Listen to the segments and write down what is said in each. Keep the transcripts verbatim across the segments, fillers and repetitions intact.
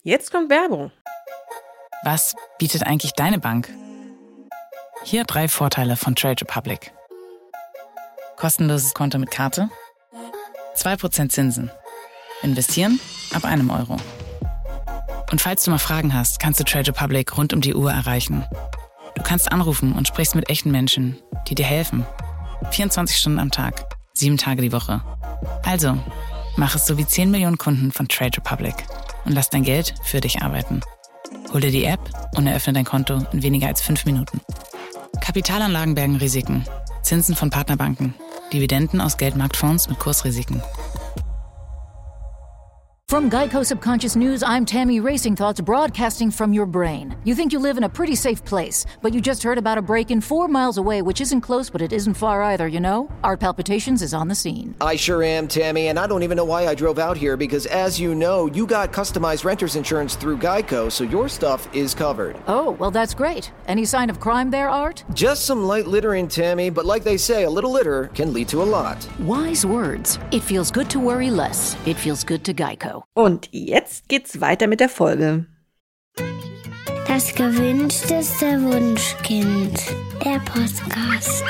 Jetzt kommt Werbung. Was bietet eigentlich deine Bank? Hier drei Vorteile von Trade Republic. Kostenloses Konto mit Karte. zwei Prozent Zinsen. Investieren ab einem Euro. Und falls du mal Fragen hast, kannst du Trade Republic rund um die Uhr erreichen. Du kannst anrufen und sprichst mit echten Menschen, die dir helfen. vierundzwanzig Stunden am Tag, sieben Tage die Woche. Also, mach es so wie zehn Millionen Kunden von Trade Republic und lass dein Geld für dich arbeiten. Hol dir die App und eröffne dein Konto in weniger als fünf Minuten. Kapitalanlagen bergen Risiken, Zinsen von Partnerbanken, Dividenden aus Geldmarktfonds mit Kursrisiken. From Geico Subconscious News, I'm Tammy Racing Thoughts, broadcasting from your brain. You think you live in a pretty safe place, but you just heard about a break-in four miles away, which isn't close, but it isn't far either, you know? Art Palpitations is on the scene. I sure am, Tammy, and I don't even know why I drove out here, because as you know, you got customized renter's insurance through Geico, so your stuff is covered. Oh, well, that's great. Any sign of crime there, Art? Just some light littering, Tammy, but like they say, a little litter can lead to a lot. Wise words. It feels good to worry less. It feels good to Geico. Und jetzt geht's weiter mit der Folge. Das gewünschteste Wunschkind, der Podcast.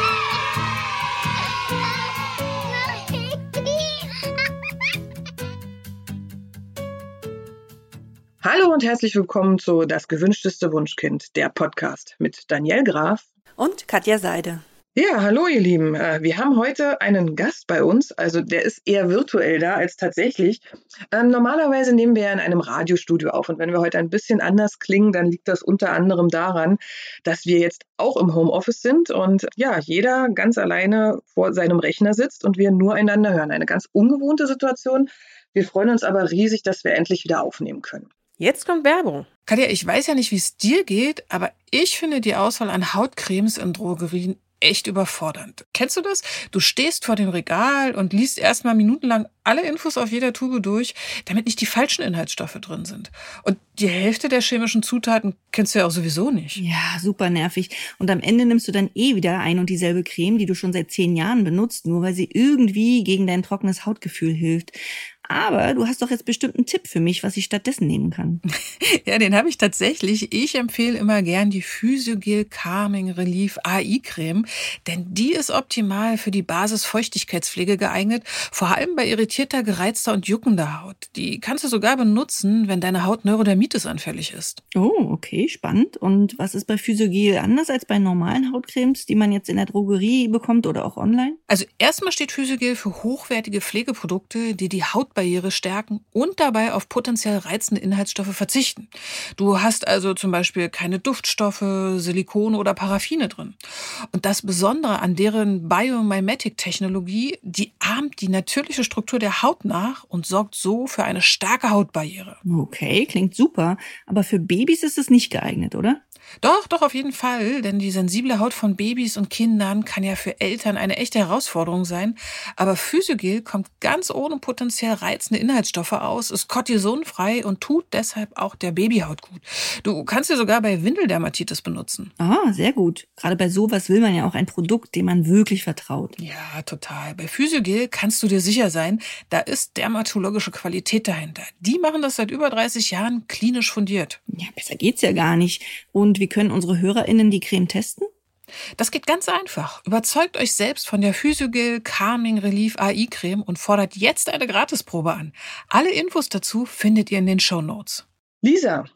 Hallo und herzlich willkommen zu Das gewünschteste Wunschkind, der Podcast mit Danielle Graf Und Katja Seide. Ja, hallo ihr Lieben. Wir haben heute einen Gast bei uns, also der ist eher virtuell da als tatsächlich. Ähm, normalerweise nehmen wir ja in einem Radiostudio auf und wenn wir heute ein bisschen anders klingen, dann liegt das unter anderem daran, dass wir jetzt auch im Homeoffice sind und ja, jeder ganz alleine vor seinem Rechner sitzt und wir nur einander hören. Eine ganz ungewohnte Situation. Wir freuen uns aber riesig, dass wir endlich wieder aufnehmen können. Jetzt kommt Werbung. Katja, ich weiß ja nicht, wie es dir geht, aber ich finde die Auswahl an Hautcremes in Drogerien echt überfordernd. Kennst du das? Du stehst vor dem Regal und liest erstmal minutenlang alle Infos auf jeder Tube durch, damit nicht die falschen Inhaltsstoffe drin sind. Und die Hälfte der chemischen Zutaten kennst du ja auch sowieso nicht. Ja, super nervig. Und am Ende nimmst du dann eh wieder ein und dieselbe Creme, die du schon seit zehn Jahren benutzt, nur weil sie irgendwie gegen dein trockenes Hautgefühl hilft. Aber du hast doch jetzt bestimmt einen Tipp für mich, was ich stattdessen nehmen kann. Ja, den habe ich tatsächlich. Ich empfehle immer gern die Physiogel Calming Relief A I-Creme, denn die ist optimal für die Basis-Feuchtigkeitspflege geeignet, vor allem bei irritierter, gereizter und juckender Haut. Die kannst du sogar benutzen, wenn deine Haut Neurodermitis anfällig ist. Oh, okay, spannend. Und was ist bei Physiogel anders als bei normalen Hautcremes, die man jetzt in der Drogerie bekommt oder auch online? Also erstmal steht Physiogel für hochwertige Pflegeprodukte, die die Haut Barriere stärken und dabei auf potenziell reizende Inhaltsstoffe verzichten. Du hast also zum Beispiel keine Duftstoffe, Silikone oder Paraffine drin. Und das Besondere an deren Biomimetic-Technologie, die ahmt die natürliche Struktur der Haut nach und sorgt so für eine starke Hautbarriere. Okay, klingt super. Aber für Babys ist es nicht geeignet, oder? Doch, doch, auf jeden Fall, denn die sensible Haut von Babys und Kindern kann ja für Eltern eine echte Herausforderung sein. Aber Physiogel kommt ganz ohne potenziell reizende Inhaltsstoffe aus, ist kortisonfrei und tut deshalb auch der Babyhaut gut. Du kannst sie sogar bei Windeldermatitis benutzen. Ah, sehr gut. Gerade bei sowas will man ja auch ein Produkt, dem man wirklich vertraut. Ja, total. Bei Physiogel kannst du dir sicher sein, da ist dermatologische Qualität dahinter. Die machen das seit über dreißig Jahren klinisch fundiert. Ja, besser geht's ja gar nicht. Und wie können unsere HörerInnen die Creme testen? Das geht ganz einfach. Überzeugt euch selbst von der Physiogel Calming Relief A I-Creme und fordert jetzt eine Gratisprobe an. Alle Infos dazu findet ihr in den Shownotes. Lisa,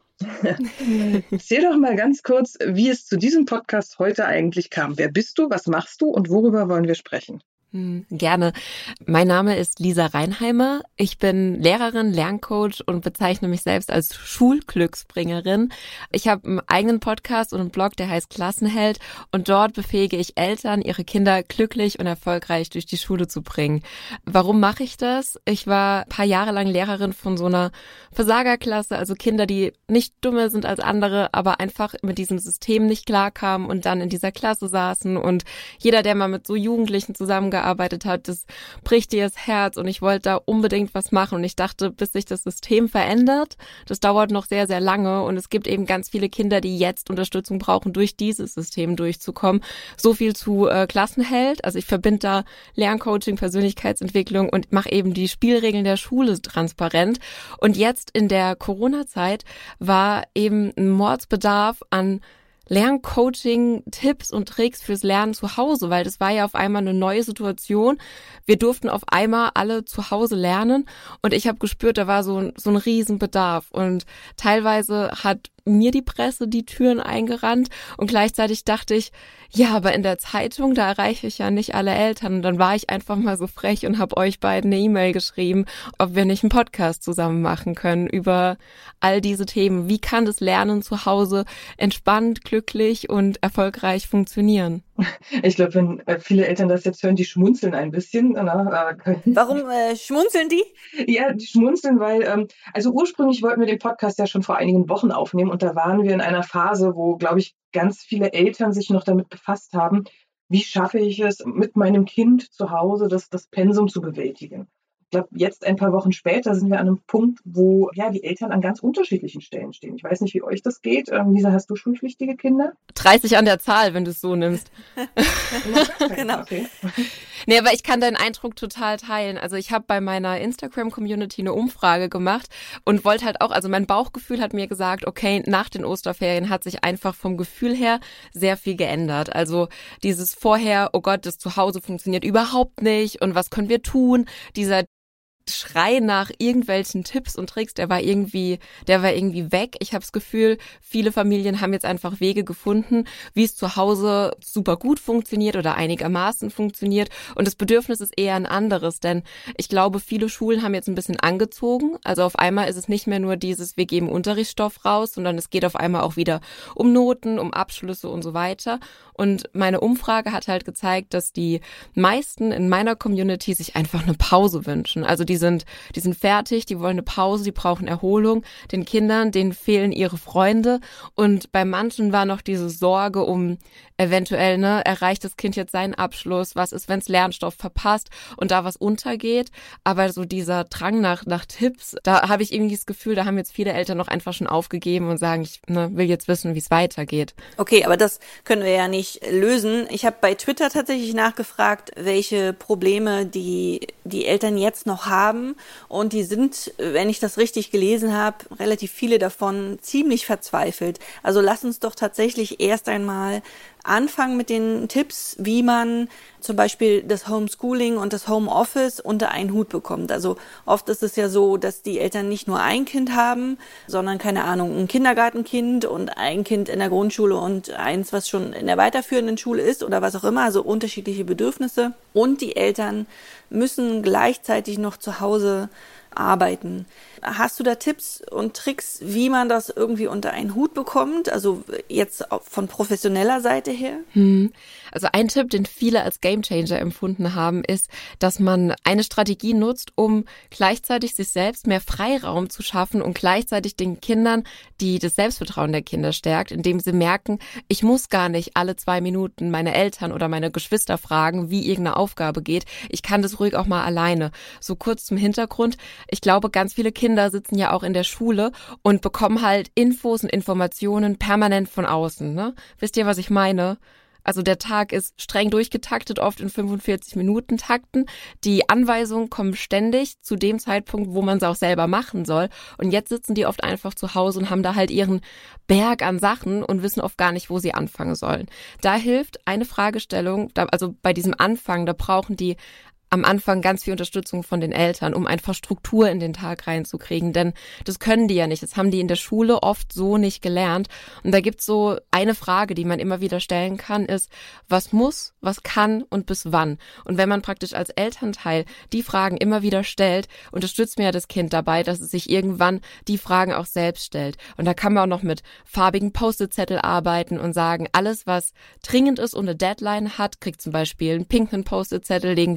erzähl doch mal ganz kurz, wie es zu diesem Podcast heute eigentlich kam. Wer bist du, was machst du und worüber wollen wir sprechen? Hm, gerne. Mein Name ist Lisa Reinheimer. Ich bin Lehrerin, Lerncoach und bezeichne mich selbst als Schulglücksbringerin. Ich habe einen eigenen Podcast und einen Blog, der heißt Klassenheld, und dort befähige ich Eltern, ihre Kinder glücklich und erfolgreich durch die Schule zu bringen. Warum mache ich das? Ich war ein paar Jahre lang Lehrerin von so einer Versagerklasse, also Kinder, die nicht dümmer sind als andere, aber einfach mit diesem System nicht klarkamen und dann in dieser Klasse saßen, und jeder, der mal mit so Jugendlichen zusammengearbeitet gearbeitet hat, das bricht dir das Herz und ich wollte da unbedingt was machen und ich dachte, bis sich das System verändert, das dauert noch sehr, sehr lange und es gibt eben ganz viele Kinder, die jetzt Unterstützung brauchen, durch dieses System durchzukommen. So viel zu äh, Klassenheld, also ich verbinde da Lerncoaching, Persönlichkeitsentwicklung und mache eben die Spielregeln der Schule transparent und jetzt in der Corona-Zeit war eben ein Mordsbedarf an Lerncoaching, Tipps und Tricks fürs Lernen zu Hause, weil das war ja auf einmal eine neue Situation. Wir durften auf einmal alle zu Hause lernen und ich habe gespürt, da war so, so ein Riesenbedarf und teilweise hat mir die Presse die Türen eingerannt und gleichzeitig dachte ich, ja, aber in der Zeitung, da erreiche ich ja nicht alle Eltern. Und dann war ich einfach mal so frech und habe euch beiden eine E-Mail geschrieben, ob wir nicht einen Podcast zusammen machen können über all diese Themen. Wie kann das Lernen zu Hause entspannt, glücklich und erfolgreich funktionieren? Ich glaube, wenn äh, viele Eltern das jetzt hören, die schmunzeln ein bisschen. Na, äh, Warum äh, schmunzeln die? Ja, die schmunzeln, weil, ähm, also ursprünglich wollten wir den Podcast ja schon vor einigen Wochen aufnehmen und da waren wir in einer Phase, wo, glaube ich, ganz viele Eltern sich noch damit befasst haben, wie schaffe ich es, mit meinem Kind zu Hause das, das Pensum zu bewältigen. Ich glaube, jetzt ein paar Wochen später sind wir an einem Punkt, wo ja die Eltern an ganz unterschiedlichen Stellen stehen. Ich weiß nicht, wie euch das geht. Ähm, Lisa, hast du schulpflichtige Kinder? dreißig an der Zahl, wenn du es so nimmst. Genau. Okay. Nee, aber ich kann deinen Eindruck total teilen. Also ich habe bei meiner Instagram-Community eine Umfrage gemacht und wollte halt auch, also mein Bauchgefühl hat mir gesagt, okay, nach den Osterferien hat sich einfach vom Gefühl her sehr viel geändert. Also dieses vorher, oh Gott, das Zuhause funktioniert überhaupt nicht und was können wir tun? Dieser Schrei nach irgendwelchen Tipps und Tricks, der war irgendwie, der war irgendwie weg. Ich habe das Gefühl, viele Familien haben jetzt einfach Wege gefunden, wie es zu Hause super gut funktioniert oder einigermaßen funktioniert. Und das Bedürfnis ist eher ein anderes, denn ich glaube, viele Schulen haben jetzt ein bisschen angezogen. Also auf einmal ist es nicht mehr nur dieses, wir geben Unterrichtsstoff raus, sondern es geht auf einmal auch wieder um Noten, um Abschlüsse und so weiter. Und meine Umfrage hat halt gezeigt, dass die meisten in meiner Community sich einfach eine Pause wünschen. Also die sind, die sind fertig, die wollen eine Pause, die brauchen Erholung. Den Kindern, denen fehlen ihre Freunde. Und bei manchen war noch diese Sorge um eventuell, ne, erreicht das Kind jetzt seinen Abschluss? Was ist, wenn es Lernstoff verpasst und da was untergeht? Aber so dieser Drang nach, nach Tipps, da habe ich irgendwie das Gefühl, da haben jetzt viele Eltern noch einfach schon aufgegeben und sagen, ich ne, will jetzt wissen, wie es weitergeht. Okay, aber das können wir ja nicht lösen. Ich habe bei Twitter tatsächlich nachgefragt, welche Probleme die, die Eltern jetzt noch haben. Und die sind, wenn ich das richtig gelesen habe, relativ viele davon ziemlich verzweifelt. Also lass uns doch tatsächlich erst einmal anfangen mit den Tipps, wie man zum Beispiel das Homeschooling und das Homeoffice unter einen Hut bekommt. Also oft ist es ja so, dass die Eltern nicht nur ein Kind haben, sondern, keine Ahnung, ein Kindergartenkind und ein Kind in der Grundschule und eins, was schon in der weiterführenden Schule ist oder was auch immer, also unterschiedliche Bedürfnisse. Und die Eltern müssen gleichzeitig noch zu Hause arbeiten. Hast du da Tipps und Tricks, wie man das irgendwie unter einen Hut bekommt? Also jetzt von professioneller Seite her? Hm. Also ein Tipp, den viele als Gamechanger empfunden haben, ist, dass man eine Strategie nutzt, um gleichzeitig sich selbst mehr Freiraum zu schaffen und gleichzeitig den Kindern, die das Selbstvertrauen der Kinder stärkt, indem sie merken, ich muss gar nicht alle zwei Minuten meine Eltern oder meine Geschwister fragen, wie irgendeine Aufgabe geht. Ich kann das ruhig auch mal alleine. So kurz zum Hintergrund. Ich glaube, ganz viele Kinder sitzen ja auch in der Schule und bekommen halt Infos und Informationen permanent von außen. Ne? Wisst ihr, was ich meine? Also der Tag ist streng durchgetaktet, oft in fünfundvierzig Minuten Takten. Die Anweisungen kommen ständig zu dem Zeitpunkt, wo man sie auch selber machen soll. Und jetzt sitzen die oft einfach zu Hause und haben da halt ihren Berg an Sachen und wissen oft gar nicht, wo sie anfangen sollen. Da hilft eine Fragestellung, also bei diesem Anfang, da brauchen die am Anfang ganz viel Unterstützung von den Eltern, um einfach Struktur in den Tag reinzukriegen, denn das können die ja nicht. Das haben die in der Schule oft so nicht gelernt. Und da gibt's so eine Frage, die man immer wieder stellen kann, ist, was muss, was kann und bis wann? Und wenn man praktisch als Elternteil die Fragen immer wieder stellt, unterstützt man ja das Kind dabei, dass es sich irgendwann die Fragen auch selbst stellt. Und da kann man auch noch mit farbigen Post-it-Zettel arbeiten und sagen, alles, was dringend ist und eine Deadline hat, kriegt zum Beispiel einen pinken Post-it-Zettel, legen wir auf den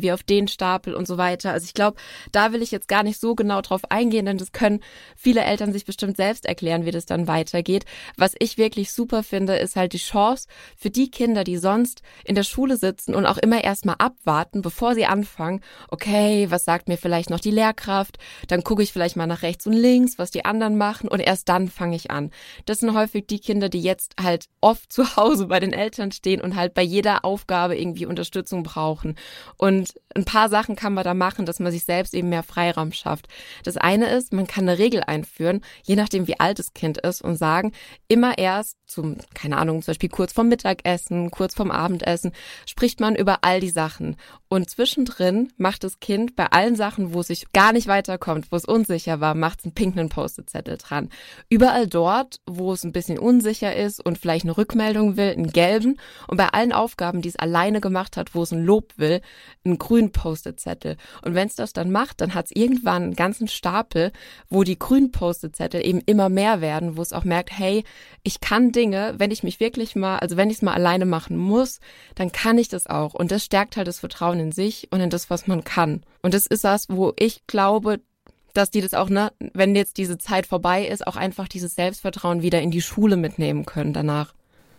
Ideenstapel und so weiter. Also ich glaube, da will ich jetzt gar nicht so genau drauf eingehen, denn das können viele Eltern sich bestimmt selbst erklären, wie das dann weitergeht. Was ich wirklich super finde, ist halt die Chance für die Kinder, die sonst in der Schule sitzen und auch immer erstmal abwarten, bevor sie anfangen. Okay, was sagt mir vielleicht noch die Lehrkraft? Dann gucke ich vielleicht mal nach rechts und links, was die anderen machen und erst dann fange ich an. Das sind häufig die Kinder, die jetzt halt oft zu Hause bei den Eltern stehen und halt bei jeder Aufgabe irgendwie Unterstützung brauchen. Und ein paar Sachen kann man da machen, dass man sich selbst eben mehr Freiraum schafft. Das eine ist, man kann eine Regel einführen, je nachdem wie alt das Kind ist und sagen, immer erst zum, keine Ahnung, zum Beispiel kurz vorm Mittagessen, kurz vorm Abendessen, spricht man über all die Sachen. Und zwischendrin macht das Kind bei allen Sachen, wo es sich gar nicht weiterkommt, wo es unsicher war, macht es einen pinken Post-it-Zettel dran. Überall dort, wo es ein bisschen unsicher ist und vielleicht eine Rückmeldung will, einen gelben. Und bei allen Aufgaben, die es alleine gemacht hat, wo es ein Lob will, einen grünen Post-it-Zettel. Und wenn es das dann macht, dann hat es irgendwann einen ganzen Stapel, wo die grünen Post-it-Zettel eben immer mehr werden, wo es auch merkt, hey, ich kann Dinge, wenn ich mich wirklich mal, also wenn ich es mal alleine machen muss, dann kann ich das auch. Und das stärkt halt das Vertrauen in sich und in das, was man kann. Und das ist das, wo ich glaube, dass die das auch, ne, wenn jetzt diese Zeit vorbei ist, auch einfach dieses Selbstvertrauen wieder in die Schule mitnehmen können danach.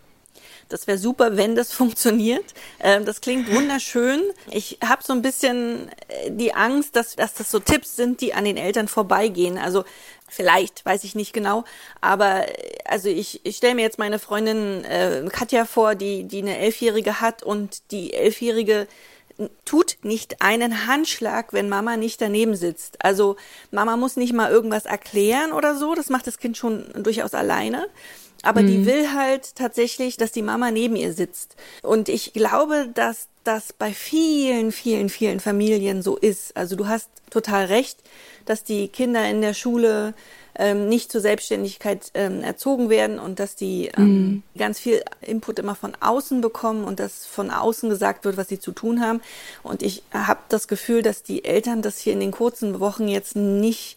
Das wäre super, wenn das funktioniert. Ähm, das klingt wunderschön. Ich habe so ein bisschen die Angst, dass, dass das so Tipps sind, die an den Eltern vorbeigehen. Also vielleicht, weiß ich nicht genau. Aber also ich, ich stelle mir jetzt meine Freundin äh, Katja vor, die, die eine Elfjährige hat und die Elfjährige tut nicht einen Handschlag, wenn Mama nicht daneben sitzt. Also Mama muss nicht mal irgendwas erklären oder so. Das macht das Kind schon durchaus alleine. Aber mhm. die will halt tatsächlich, dass die Mama neben ihr sitzt. Und ich glaube, dass das bei vielen, vielen, vielen Familien so ist. Also du hast total recht, dass die Kinder in der Schule ähm, nicht zur Selbstständigkeit ähm, erzogen werden und dass die ähm, mhm. ganz viel Input immer von außen bekommen und dass von außen gesagt wird, was sie zu tun haben. Und ich habe das Gefühl, dass die Eltern das hier in den kurzen Wochen jetzt nicht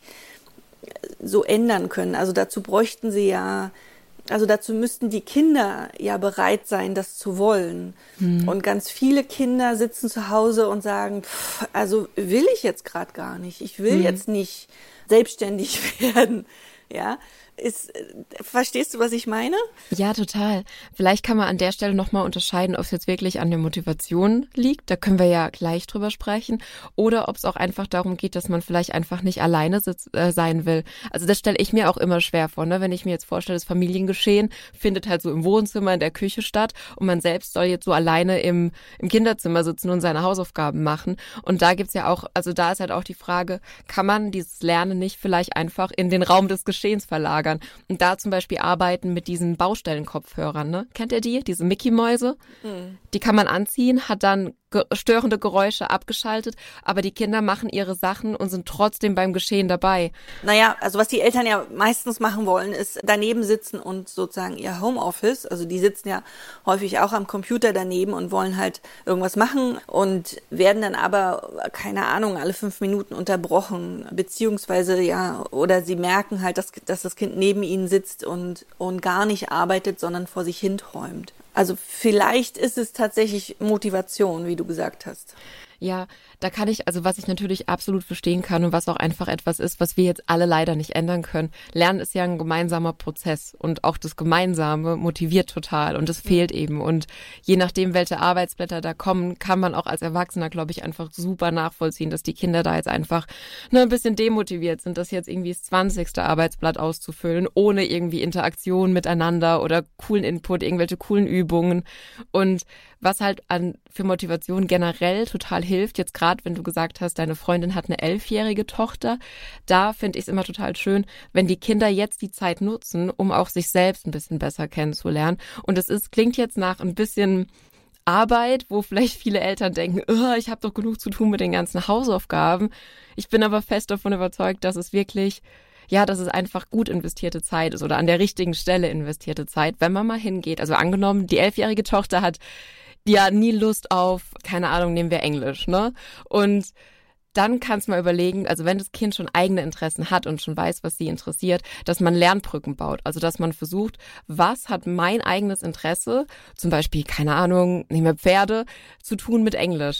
so ändern können. Also dazu bräuchten sie ja Also dazu müssten die Kinder ja bereit sein, das zu wollen. Hm. Und ganz viele Kinder sitzen zu Hause und sagen, pff, also will ich jetzt gerade gar nicht. Ich will hm. jetzt nicht selbstständig werden. Ja, ist, verstehst du, was ich meine? Ja, total. Vielleicht kann man an der Stelle nochmal unterscheiden, ob es jetzt wirklich an der Motivation liegt. Da können wir ja gleich drüber sprechen. Oder ob es auch einfach darum geht, dass man vielleicht einfach nicht alleine sitz, äh, sein will. Also das stelle ich mir auch immer schwer vor, ne? Wenn ich mir jetzt vorstelle, das Familiengeschehen findet halt so im Wohnzimmer, in der Küche statt und man selbst soll jetzt so alleine im, im Kinderzimmer sitzen und seine Hausaufgaben machen. Und da gibt's ja auch, also da ist halt auch die Frage, kann man dieses Lernen nicht vielleicht einfach in den Raum des Geschehens verlagern? Und da zum Beispiel arbeiten mit diesen Baustellenkopfhörern, ne? Kennt ihr die? Diese Mickey-Mäuse? Mhm. Die kann man anziehen, hat dann ge- störende Geräusche abgeschaltet, aber die Kinder machen ihre Sachen und sind trotzdem beim Geschehen dabei. Naja, also was die Eltern ja meistens machen wollen, ist daneben sitzen und sozusagen ihr Homeoffice, also die sitzen ja häufig auch am Computer daneben und wollen halt irgendwas machen und werden dann aber, keine Ahnung, alle fünf Minuten unterbrochen, beziehungsweise ja, oder sie merken halt, dass, dass das Kind neben ihnen sitzt und, und gar nicht arbeitet, sondern vor sich hin träumt. Also vielleicht ist es tatsächlich Motivation, wie du gesagt hast. Ja, da kann ich, also was ich natürlich absolut verstehen kann und was auch einfach etwas ist, was wir jetzt alle leider nicht ändern können. Lernen ist ja ein gemeinsamer Prozess und auch das Gemeinsame motiviert total und das fehlt eben. Und je nachdem, welche Arbeitsblätter da kommen, kann man auch als Erwachsener, glaube ich, einfach super nachvollziehen, dass die Kinder da jetzt einfach ne, ein bisschen demotiviert sind, das jetzt irgendwie das zwanzigste Arbeitsblatt auszufüllen, ohne irgendwie Interaktion miteinander oder coolen Input, irgendwelche coolen Übungen. Und was halt an für Motivation generell total hilft, jetzt gerade wenn du gesagt hast, deine Freundin hat eine elfjährige Tochter, da finde ich es immer total schön, wenn die Kinder jetzt die Zeit nutzen, um auch sich selbst ein bisschen besser kennenzulernen. Und es ist klingt jetzt nach ein bisschen Arbeit, wo vielleicht viele Eltern denken, oh, ich habe doch genug zu tun mit den ganzen Hausaufgaben. Ich bin aber fest davon überzeugt, dass es wirklich ja, dass es einfach gut investierte Zeit ist oder an der richtigen Stelle investierte Zeit, wenn man mal hingeht. Also angenommen, die elfjährige Tochter hat ja nie Lust auf, keine Ahnung, nehmen wir Englisch, ne? Und dann kannst du mal überlegen, also wenn das Kind schon eigene Interessen hat und schon weiß, was sie interessiert, dass man Lernbrücken baut. Also dass man versucht, was hat mein eigenes Interesse, zum Beispiel, keine Ahnung, nehmen wir Pferde, zu tun mit Englisch.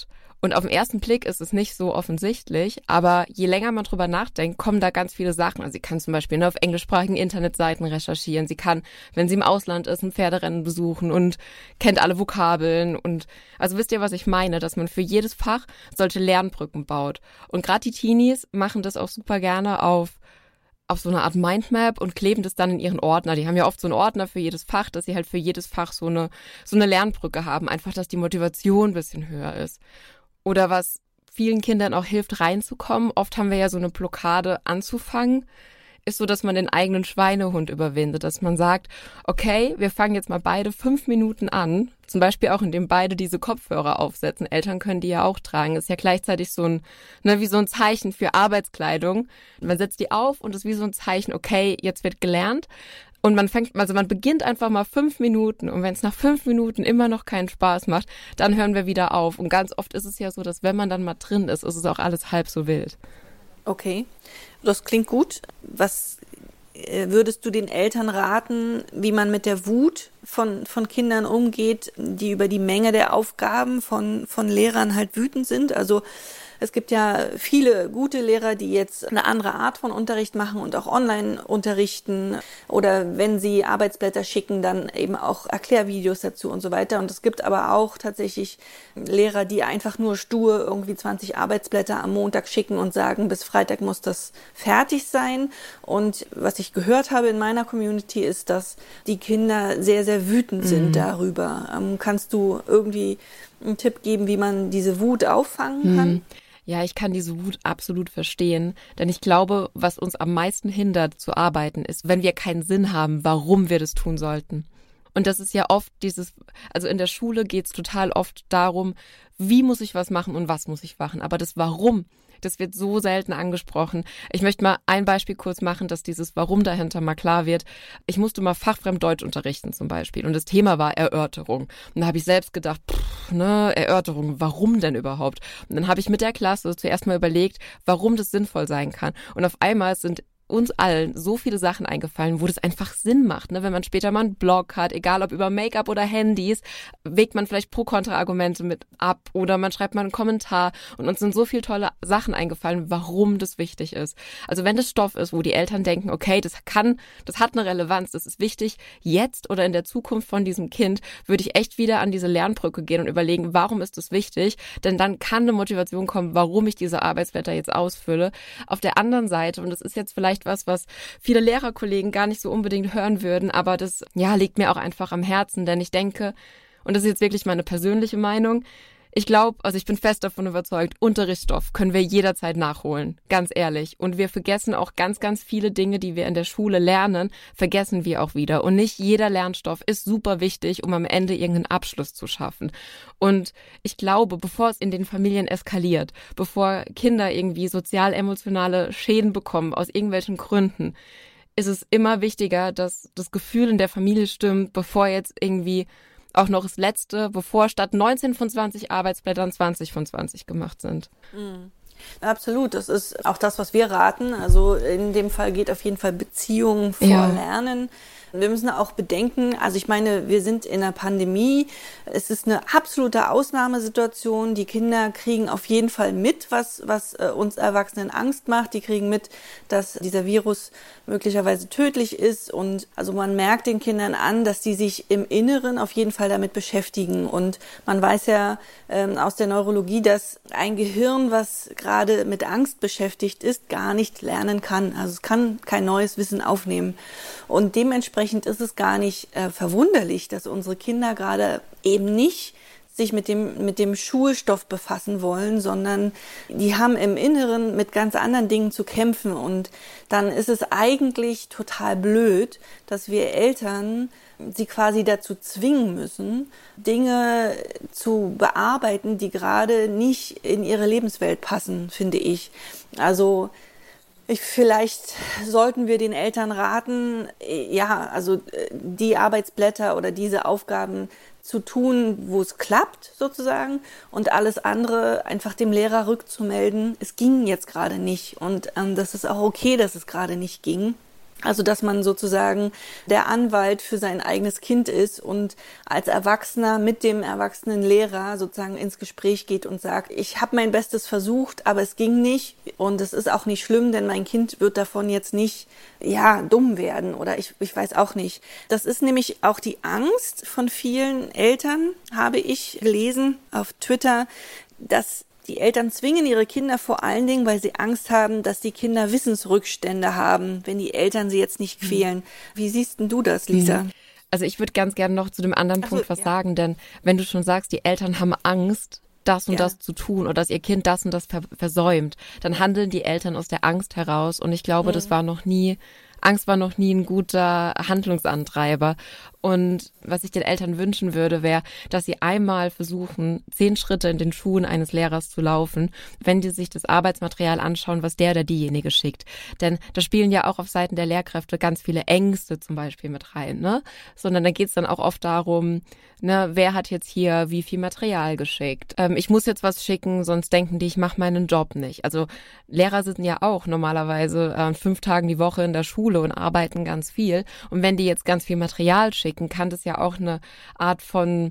Und auf den ersten Blick ist es nicht so offensichtlich, aber je länger man drüber nachdenkt, kommen da ganz viele Sachen. Also sie kann zum Beispiel ne, auf englischsprachigen Internetseiten recherchieren. Sie kann, wenn sie im Ausland ist, ein Pferderennen besuchen und kennt alle Vokabeln. Und also wisst ihr, was ich meine? Dass man für jedes Fach solche Lernbrücken baut. Und gerade die Teenies machen das auch super gerne auf auf so eine Art Mindmap und kleben das dann in ihren Ordner. Die haben ja oft so einen Ordner für jedes Fach, dass sie halt für jedes Fach so eine so eine Lernbrücke haben. Einfach, dass die Motivation ein bisschen höher ist. Oder was vielen Kindern auch hilft, reinzukommen. Oft haben wir ja so eine Blockade anzufangen. Ist so, dass man den eigenen Schweinehund überwindet. Dass man sagt, okay, wir fangen jetzt mal beide fünf Minuten an. Zum Beispiel auch, indem beide diese Kopfhörer aufsetzen. Eltern können die ja auch tragen. Ist ja gleichzeitig so ein, ne, wie so ein Zeichen für Arbeitskleidung. Man setzt die auf und ist wie so ein Zeichen, okay, jetzt wird gelernt. Und man fängt, also man beginnt einfach mal fünf Minuten und wenn es nach fünf Minuten immer noch keinen Spaß macht, dann hören wir wieder auf. Und ganz oft ist es ja so, dass wenn man dann mal drin ist, ist es auch alles halb so wild. Okay, das klingt gut. Was äh, würdest du den Eltern raten, wie man mit der Wut von, von Kindern umgeht, die über die Menge der Aufgaben von, von Lehrern halt wütend sind? Also es gibt ja viele gute Lehrer, die jetzt eine andere Art von Unterricht machen und auch online unterrichten oder wenn sie Arbeitsblätter schicken, dann eben auch Erklärvideos dazu und so weiter. Und es gibt aber auch tatsächlich Lehrer, die einfach nur stur irgendwie zwanzig Arbeitsblätter am Montag schicken und sagen, bis Freitag muss das fertig sein. Und was ich gehört habe in meiner Community ist, dass die Kinder sehr, sehr wütend sind mhm. darüber. Ähm, kannst du irgendwie einen Tipp geben, wie man diese Wut auffangen kann? Mhm. Ja, ich kann diese Wut absolut verstehen, denn ich glaube, was uns am meisten hindert zu arbeiten, ist, wenn wir keinen Sinn haben, warum wir das tun sollten. Und das ist ja oft dieses, also in der Schule geht es total oft darum, wie muss ich was machen und was muss ich machen. Aber das Warum, das wird so selten angesprochen. Ich möchte mal ein Beispiel kurz machen, dass dieses Warum dahinter mal klar wird. Ich musste mal fachfremd Deutsch unterrichten zum Beispiel und das Thema war Erörterung. Und da habe ich selbst gedacht, pff, ne, Erörterung, warum denn überhaupt? Und dann habe ich mit der Klasse zuerst mal überlegt, warum das sinnvoll sein kann. Und auf einmal sind uns allen so viele Sachen eingefallen, wo das einfach Sinn macht, ne? Wenn man später mal einen Blog hat, egal ob über Make-up oder Handys, wägt man vielleicht Pro-Kontra-Argumente mit ab oder man schreibt mal einen Kommentar und uns sind so viele tolle Sachen eingefallen, warum das wichtig ist. Also wenn das Stoff ist, wo die Eltern denken, okay, das kann, das hat eine Relevanz, das ist wichtig, jetzt oder in der Zukunft von diesem Kind, würde ich echt wieder an diese Lernbrücke gehen und überlegen, warum ist das wichtig? Denn dann kann eine Motivation kommen, warum ich diese Arbeitsblätter jetzt ausfülle. Auf der anderen Seite, und das ist jetzt vielleicht was, was viele Lehrerkollegen gar nicht so unbedingt hören würden, aber das, ja, liegt mir auch einfach am Herzen, denn ich denke, und das ist jetzt wirklich meine persönliche Meinung, ich glaube, also ich bin fest davon überzeugt, Unterrichtsstoff können wir jederzeit nachholen, ganz ehrlich. Und wir vergessen auch ganz, ganz viele Dinge, die wir in der Schule lernen, vergessen wir auch wieder. Und nicht jeder Lernstoff ist super wichtig, um am Ende irgendeinen Abschluss zu schaffen. Und ich glaube, bevor es in den Familien eskaliert, bevor Kinder irgendwie sozial-emotionale Schäden bekommen aus irgendwelchen Gründen, ist es immer wichtiger, dass das Gefühl in der Familie stimmt, bevor jetzt irgendwie auch noch das Letzte, bevor statt neunzehn von zwanzig Arbeitsblättern zwanzig von zwanzig gemacht sind. Mhm. Absolut, das ist auch das, was wir raten. Also in dem Fall geht auf jeden Fall Beziehung vor ja. Lernen. Wir müssen auch bedenken, also ich meine, wir sind in einer Pandemie. Es ist eine absolute Ausnahmesituation. Die Kinder kriegen auf jeden Fall mit, was, was uns Erwachsenen Angst macht. Die kriegen mit, dass dieser Virus möglicherweise tödlich ist. Und also man merkt den Kindern an, dass die sich im Inneren auf jeden Fall damit beschäftigen. Und man weiß ja ähm, aus der Neurologie, dass ein Gehirn, was gerade mit Angst beschäftigt ist, gar nicht lernen kann. Also es kann kein neues Wissen aufnehmen. Und dementsprechend ist es gar nicht äh, verwunderlich, dass unsere Kinder gerade eben nicht sich mit dem, mit dem Schulstoff befassen wollen, sondern die haben im Inneren mit ganz anderen Dingen zu kämpfen. Und dann ist es eigentlich total blöd, dass wir Eltern sie quasi dazu zwingen müssen, Dinge zu bearbeiten, die gerade nicht in ihre Lebenswelt passen, finde ich. Also Ich, vielleicht sollten wir den Eltern raten, ja, also die Arbeitsblätter oder diese Aufgaben zu tun, wo es klappt sozusagen und alles andere einfach dem Lehrer rückzumelden. Es ging jetzt gerade nicht und ähm, das ist auch okay, dass es gerade nicht ging. Also, dass man sozusagen der Anwalt für sein eigenes Kind ist und als Erwachsener mit dem erwachsenen Lehrer sozusagen ins Gespräch geht und sagt, ich habe mein Bestes versucht, aber es ging nicht und es ist auch nicht schlimm, denn mein Kind wird davon jetzt nicht, ja, dumm werden oder ich, ich weiß auch nicht. Das ist nämlich auch die Angst von vielen Eltern, habe ich gelesen auf Twitter, dass die Eltern zwingen ihre Kinder vor allen Dingen, weil sie Angst haben, dass die Kinder Wissensrückstände haben, wenn die Eltern sie jetzt nicht quälen. Wie siehst denn du das, Lisa? Also ich würde ganz gerne noch zu dem anderen Ach so, Punkt was ja. sagen, denn wenn du schon sagst, die Eltern haben Angst, das und Ja. das zu tun oder dass ihr Kind das und das ver- versäumt, dann handeln die Eltern aus der Angst heraus und ich glaube, Mhm. das war noch nie, Angst war noch nie ein guter Handlungsantreiber. Und was ich den Eltern wünschen würde, wäre, dass sie einmal versuchen, zehn Schritte in den Schuhen eines Lehrers zu laufen, wenn die sich das Arbeitsmaterial anschauen, was der oder diejenige schickt. Denn da spielen ja auch auf Seiten der Lehrkräfte ganz viele Ängste zum Beispiel mit rein, ne? Sondern da geht es dann auch oft darum, ne, wer hat jetzt hier wie viel Material geschickt? Ähm, ich muss jetzt was schicken, sonst denken die, ich mache meinen Job nicht. Also Lehrer sitzen ja auch normalerweise äh, fünf Tagen die Woche in der Schule und arbeiten ganz viel. Und wenn die jetzt ganz viel Material schicken, kann das ja auch eine Art von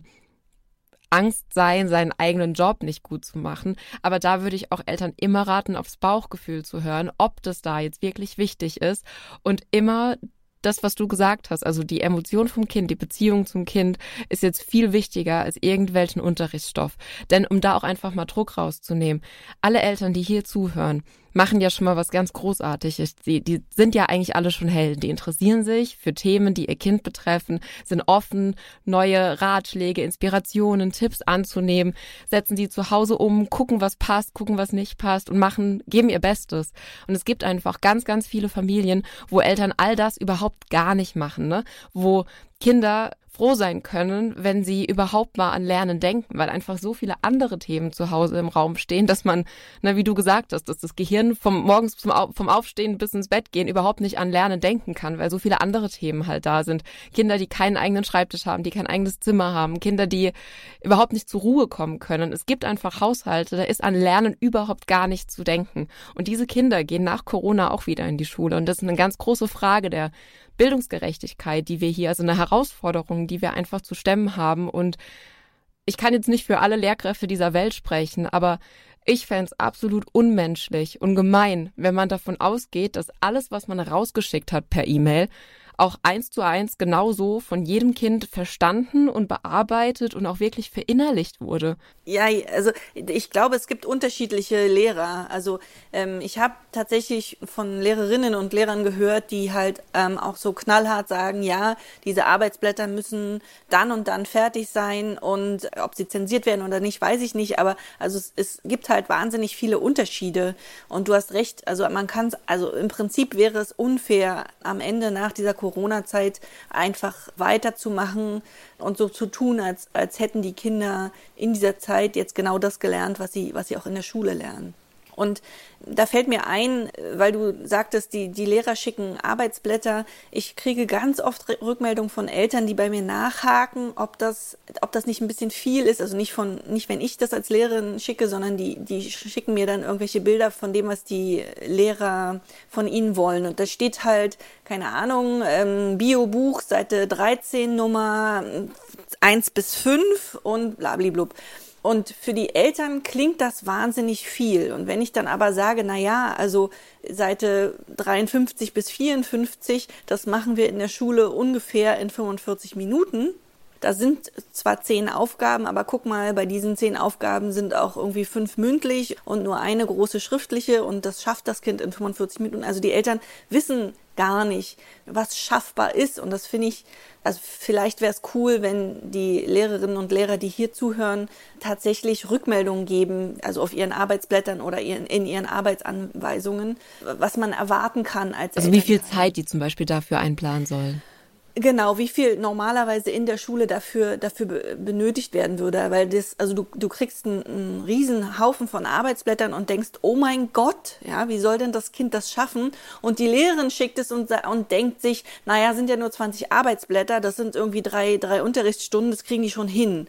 Angst sein, seinen eigenen Job nicht gut zu machen. Aber da würde ich auch Eltern immer raten, aufs Bauchgefühl zu hören, ob das da jetzt wirklich wichtig ist und immer das, was du gesagt hast, also die Emotion vom Kind, die Beziehung zum Kind ist jetzt viel wichtiger als irgendwelchen Unterrichtsstoff. Denn um da auch einfach mal Druck rauszunehmen, alle Eltern, die hier zuhören, machen ja schon mal was ganz Großartiges. Die, die sind ja eigentlich alle schon Helden. Die interessieren sich für Themen, die ihr Kind betreffen, sind offen, neue Ratschläge, Inspirationen, Tipps anzunehmen, setzen die zu Hause um, gucken, was passt, gucken, was nicht passt und machen, geben ihr Bestes. Und es gibt einfach ganz, ganz viele Familien, wo Eltern all das überhaupt gar nicht machen, ne? Wo Kinder froh sein können, wenn sie überhaupt mal an Lernen denken, weil einfach so viele andere Themen zu Hause im Raum stehen, dass man, na, wie du gesagt hast, dass das Gehirn vom morgens zum Au- vom Aufstehen bis ins Bett gehen überhaupt nicht an Lernen denken kann, weil so viele andere Themen halt da sind. Kinder, die keinen eigenen Schreibtisch haben, die kein eigenes Zimmer haben, Kinder, die überhaupt nicht zur Ruhe kommen können. Es gibt einfach Haushalte, da ist an Lernen überhaupt gar nicht zu denken. Und diese Kinder gehen nach Corona auch wieder in die Schule. Und das ist eine ganz große Frage der Bildungsgerechtigkeit, die wir hier, also eine Herausforderung, die wir einfach zu stemmen haben. Und ich kann jetzt nicht für alle Lehrkräfte dieser Welt sprechen, aber ich fände es absolut unmenschlich und gemein, wenn man davon ausgeht, dass alles, was man rausgeschickt hat per E-Mail, auch eins zu eins genauso von jedem Kind verstanden und bearbeitet und auch wirklich verinnerlicht wurde. Ja, also ich glaube, es gibt unterschiedliche Lehrer. Also ähm, ich habe tatsächlich von Lehrerinnen und Lehrern gehört, die halt ähm, auch so knallhart sagen, ja, diese Arbeitsblätter müssen dann und dann fertig sein und ob sie zensiert werden oder nicht, weiß ich nicht. Aber also es, es gibt halt wahnsinnig viele Unterschiede und du hast recht. Also man kann es, also im Prinzip wäre es unfair, am Ende nach dieser Corona-Zeit einfach weiterzumachen und so zu tun, als, als hätten die Kinder in dieser Zeit jetzt genau das gelernt, was sie, was sie auch in der Schule lernen. Und da fällt mir ein, weil du sagtest, die, die Lehrer schicken Arbeitsblätter. Ich kriege ganz oft Rückmeldungen von Eltern, die bei mir nachhaken, ob das, ob das nicht ein bisschen viel ist. Also nicht von, nicht wenn ich das als Lehrerin schicke, sondern die, die schicken mir dann irgendwelche Bilder von dem, was die Lehrer von ihnen wollen. Und da steht halt, keine Ahnung, ähm, Bio-Buch, Seite dreizehn, Nummer eins bis fünf und blablablub. Und für die Eltern klingt das wahnsinnig viel. Und wenn ich dann aber sage, na ja, also Seite dreiundfünfzig bis vierundfünfzig, das machen wir in der Schule ungefähr in fünfundvierzig Minuten. Da sind zwar zehn Aufgaben, aber guck mal, bei diesen zehn Aufgaben sind auch irgendwie fünf mündlich und nur eine große schriftliche und das schafft das Kind in fünfundvierzig Minuten. Also die Eltern wissen gar nicht, was schaffbar ist und das finde ich, also vielleicht wäre es cool, wenn die Lehrerinnen und Lehrer, die hier zuhören, tatsächlich Rückmeldungen geben, also auf ihren Arbeitsblättern oder ihren, in ihren Arbeitsanweisungen, was man erwarten kann als Also wie viel Zeit die zum Beispiel dafür einplanen sollen. Genau, wie viel normalerweise in der Schule dafür dafür be- benötigt werden würde, weil das, also du du kriegst einen, einen riesen Haufen von Arbeitsblättern und denkst, oh mein Gott, ja, wie soll denn das Kind das schaffen? Und die Lehrerin schickt es und und denkt sich, naja, sind ja nur zwanzig Arbeitsblätter, das sind irgendwie drei drei Unterrichtsstunden, das kriegen die schon hin.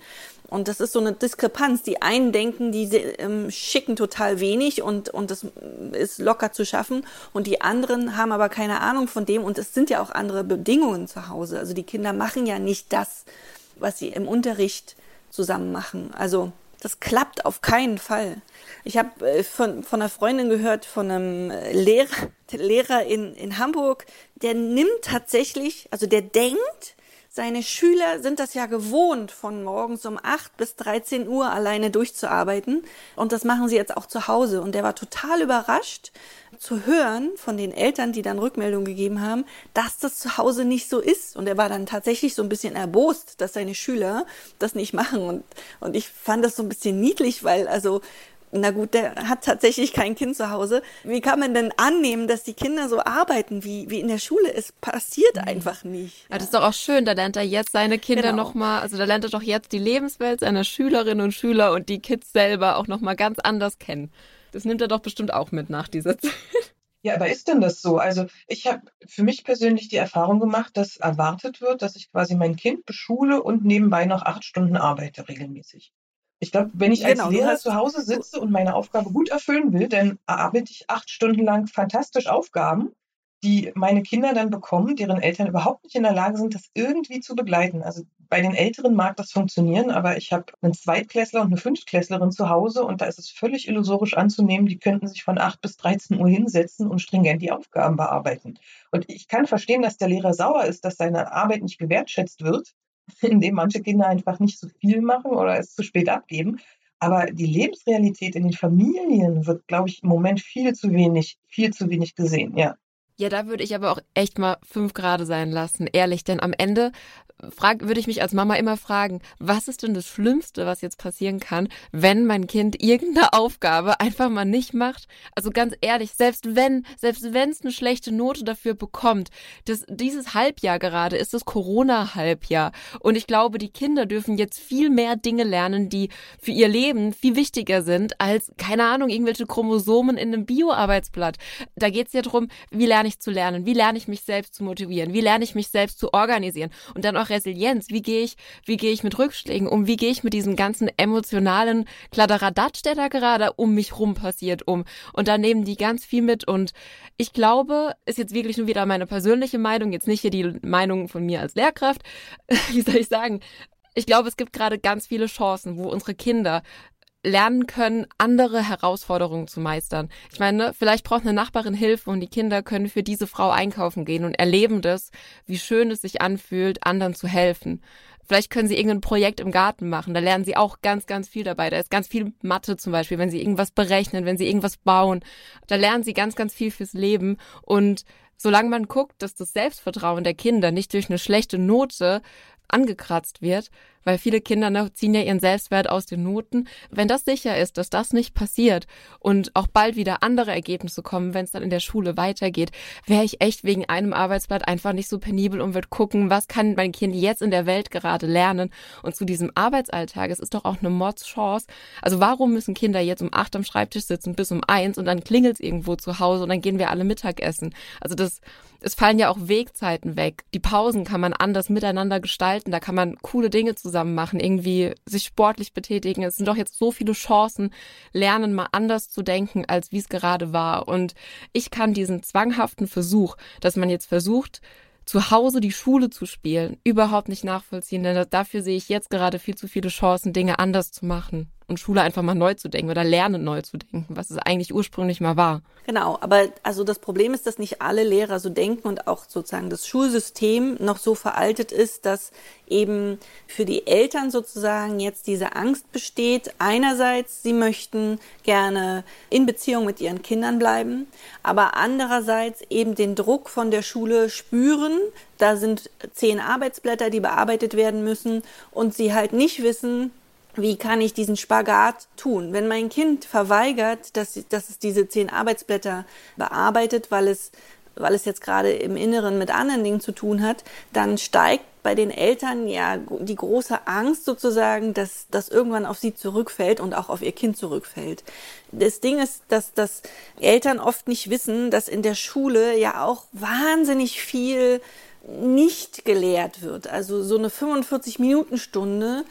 Und das ist so eine Diskrepanz. Die einen denken, die ähm, schicken total wenig und, und das ist locker zu schaffen. Und die anderen haben aber keine Ahnung von dem. Und es sind ja auch andere Bedingungen zu Hause. Also die Kinder machen ja nicht das, was sie im Unterricht zusammen machen. Also das klappt auf keinen Fall. Ich habe äh, von, von einer Freundin gehört, von einem Lehrer, Lehrer in, in Hamburg, der nimmt tatsächlich, also der denkt, seine Schüler sind das ja gewohnt, von morgens um acht bis dreizehn Uhr alleine durchzuarbeiten. Und das machen sie jetzt auch zu Hause. Und der war total überrascht zu hören von den Eltern, die dann Rückmeldung gegeben haben, dass das zu Hause nicht so ist. Und er war dann tatsächlich so ein bisschen erbost, dass seine Schüler das nicht machen. Und, und ich fand das so ein bisschen niedlich, weil also... Na gut, der hat tatsächlich kein Kind zu Hause. Wie kann man denn annehmen, dass die Kinder so arbeiten wie, wie in der Schule? Es passiert einfach nicht. Ja. Das ist doch auch schön, da lernt er jetzt seine Kinder genau. nochmal, also da lernt er doch jetzt die Lebenswelt seiner Schülerinnen und Schüler und die Kids selber auch nochmal ganz anders kennen. Das nimmt er doch bestimmt auch mit nach dieser Zeit. Ja, aber ist denn das so? Also ich habe für mich persönlich die Erfahrung gemacht, dass erwartet wird, dass ich quasi mein Kind beschule und nebenbei noch acht Stunden arbeite regelmäßig. Ich glaube, wenn ich als genau, Lehrer hast, zu Hause sitze und meine Aufgabe gut erfüllen will, dann arbeite ich acht Stunden lang fantastisch Aufgaben, die meine Kinder dann bekommen, deren Eltern überhaupt nicht in der Lage sind, das irgendwie zu begleiten. Also bei den Älteren mag das funktionieren, aber ich habe einen Zweitklässler und eine Fünftklässlerin zu Hause und da ist es völlig illusorisch anzunehmen, die könnten sich von acht bis dreizehn Uhr hinsetzen und stringent die Aufgaben bearbeiten. Und ich kann verstehen, dass der Lehrer sauer ist, dass seine Arbeit nicht gewertschätzt wird, indem manche Kinder einfach nicht so viel machen oder es zu spät abgeben. Aber die Lebensrealität in den Familien wird, glaube ich, im Moment viel zu wenig, viel zu wenig gesehen, ja. Ja, da würde ich aber auch echt mal fünf Grade sein lassen, ehrlich, denn am Ende frag, würde ich mich als Mama immer fragen, was ist denn das Schlimmste, was jetzt passieren kann, wenn mein Kind irgendeine Aufgabe einfach mal nicht macht? Also ganz ehrlich, selbst wenn, selbst wenn es eine schlechte Note dafür bekommt, das, dieses Halbjahr gerade ist das Corona-Halbjahr und ich glaube, die Kinder dürfen jetzt viel mehr Dinge lernen, die für ihr Leben viel wichtiger sind als, keine Ahnung, irgendwelche Chromosomen in einem Bio-Arbeitsblatt. Da geht es ja darum, wie lerne ich zu lernen, wie lerne ich mich selbst zu motivieren, wie lerne ich mich selbst zu organisieren und dann auch Resilienz, wie gehe ich, wie gehe ich mit Rückschlägen um, wie gehe ich mit diesem ganzen emotionalen Kladderadatsch, der da gerade um mich rum passiert, um und da nehmen die ganz viel mit und ich glaube, ist jetzt wirklich nur wieder meine persönliche Meinung, jetzt nicht hier die Meinung von mir als Lehrkraft, wie soll ich sagen, ich glaube, es gibt gerade ganz viele Chancen, wo unsere Kinder lernen können, andere Herausforderungen zu meistern. Ich meine, vielleicht braucht eine Nachbarin Hilfe und die Kinder können für diese Frau einkaufen gehen und erleben das, wie schön es sich anfühlt, anderen zu helfen. Vielleicht können sie irgendein Projekt im Garten machen, da lernen sie auch ganz, ganz viel dabei. Da ist ganz viel Mathe zum Beispiel, wenn sie irgendwas berechnen, wenn sie irgendwas bauen. Da lernen sie ganz, ganz viel fürs Leben und solange man guckt, dass das Selbstvertrauen der Kinder nicht durch eine schlechte Note angekratzt wird, weil viele Kinder ne, ziehen ja ihren Selbstwert aus den Noten. Wenn das sicher ist, dass das nicht passiert und auch bald wieder andere Ergebnisse kommen, wenn es dann in der Schule weitergeht, wäre ich echt wegen einem Arbeitsblatt einfach nicht so penibel und würde gucken, was kann mein Kind jetzt in der Welt gerade lernen. Und zu diesem Arbeitsalltag, es ist doch auch eine Mords-Chance. Also warum müssen Kinder jetzt um acht am Schreibtisch sitzen bis um eins und dann klingelt es irgendwo zu Hause und dann gehen wir alle Mittagessen. Also das Es fallen ja auch Wegzeiten weg. Die Pausen kann man anders miteinander gestalten. Da kann man coole Dinge zusammen machen, irgendwie sich sportlich betätigen. Es sind doch jetzt so viele Chancen, lernen mal anders zu denken, als wie es gerade war. Und ich kann diesen zwanghaften Versuch, dass man jetzt versucht, zu Hause die Schule zu spielen, überhaupt nicht nachvollziehen. Denn dafür sehe ich jetzt gerade viel zu viele Chancen, Dinge anders zu machen. Und Schule einfach mal neu zu denken oder lernen neu zu denken, was es eigentlich ursprünglich mal war. Genau, aber also das Problem ist, dass nicht alle Lehrer so denken und auch sozusagen das Schulsystem noch so veraltet ist, dass eben für die Eltern sozusagen jetzt diese Angst besteht. Einerseits, sie möchten gerne in Beziehung mit ihren Kindern bleiben, aber andererseits eben den Druck von der Schule spüren. Da sind zehn Arbeitsblätter, die bearbeitet werden müssen und sie halt nicht wissen, wie kann ich diesen Spagat tun? Wenn mein Kind verweigert, dass, dass es diese zehn Arbeitsblätter bearbeitet, weil es, weil es jetzt gerade im Inneren mit anderen Dingen zu tun hat, dann steigt bei den Eltern ja die große Angst sozusagen, dass das irgendwann auf sie zurückfällt und auch auf ihr Kind zurückfällt. Das Ding ist, dass, dass Eltern oft nicht wissen, dass in der Schule ja auch wahnsinnig viel nicht gelehrt wird. Also so eine fünfundvierzig Minuten Stunde,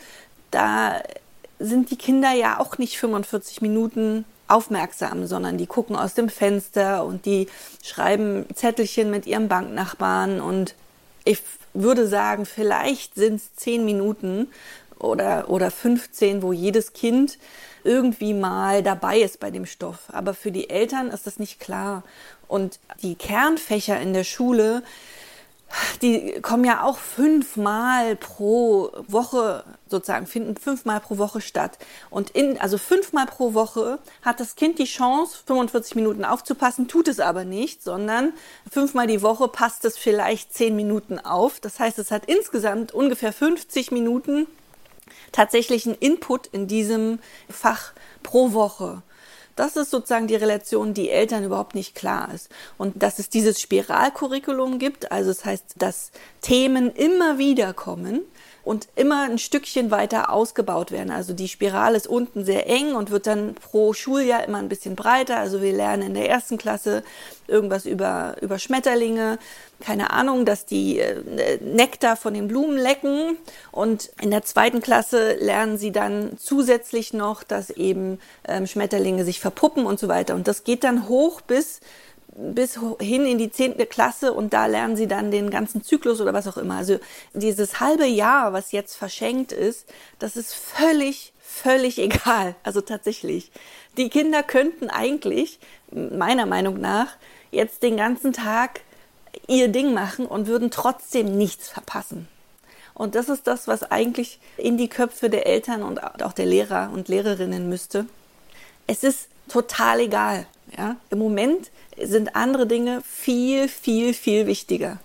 da sind die Kinder ja auch nicht fünfundvierzig Minuten aufmerksam, sondern die gucken aus dem Fenster und die schreiben Zettelchen mit ihrem Banknachbarn und ich würde sagen, vielleicht sind es zehn Minuten oder, oder fünfzehn, wo jedes Kind irgendwie mal dabei ist bei dem Stoff. Aber für die Eltern ist das nicht klar. Und die Kernfächer in der Schule, die kommen ja auch fünfmal pro Woche sozusagen, finden fünfmal pro Woche statt. Und in, also fünfmal pro Woche hat das Kind die Chance, fünfundvierzig Minuten aufzupassen, tut es aber nicht, sondern fünfmal die Woche passt es vielleicht zehn Minuten auf. Das heißt, es hat insgesamt ungefähr fünfzig Minuten tatsächlichen Input in diesem Fach pro Woche. Das ist sozusagen die Relation, die Eltern überhaupt nicht klar ist. Und dass es dieses Spiralcurriculum gibt, also das heißt, dass Themen immer wieder kommen und immer ein Stückchen weiter ausgebaut werden. Also die Spirale ist unten sehr eng und wird dann pro Schuljahr immer ein bisschen breiter. Also wir lernen in der ersten Klasse irgendwas über, über Schmetterlinge, keine Ahnung, dass die äh, Nektar von den Blumen lecken. Und in der zweiten Klasse lernen sie dann zusätzlich noch, dass eben ähm, Schmetterlinge sich verpuppen und so weiter. Und das geht dann hoch bis bis hin in die zehnte Klasse und da lernen sie dann den ganzen Zyklus oder was auch immer. Also dieses halbe Jahr, was jetzt verschenkt ist, das ist völlig, völlig egal. Also tatsächlich. Die Kinder könnten eigentlich, meiner Meinung nach, jetzt den ganzen Tag ihr Ding machen und würden trotzdem nichts verpassen. Und das ist das, was eigentlich in die Köpfe der Eltern und auch der Lehrer und Lehrerinnen müsste. Es ist total egal. Ja? Im Moment sind andere Dinge viel, viel, viel wichtiger.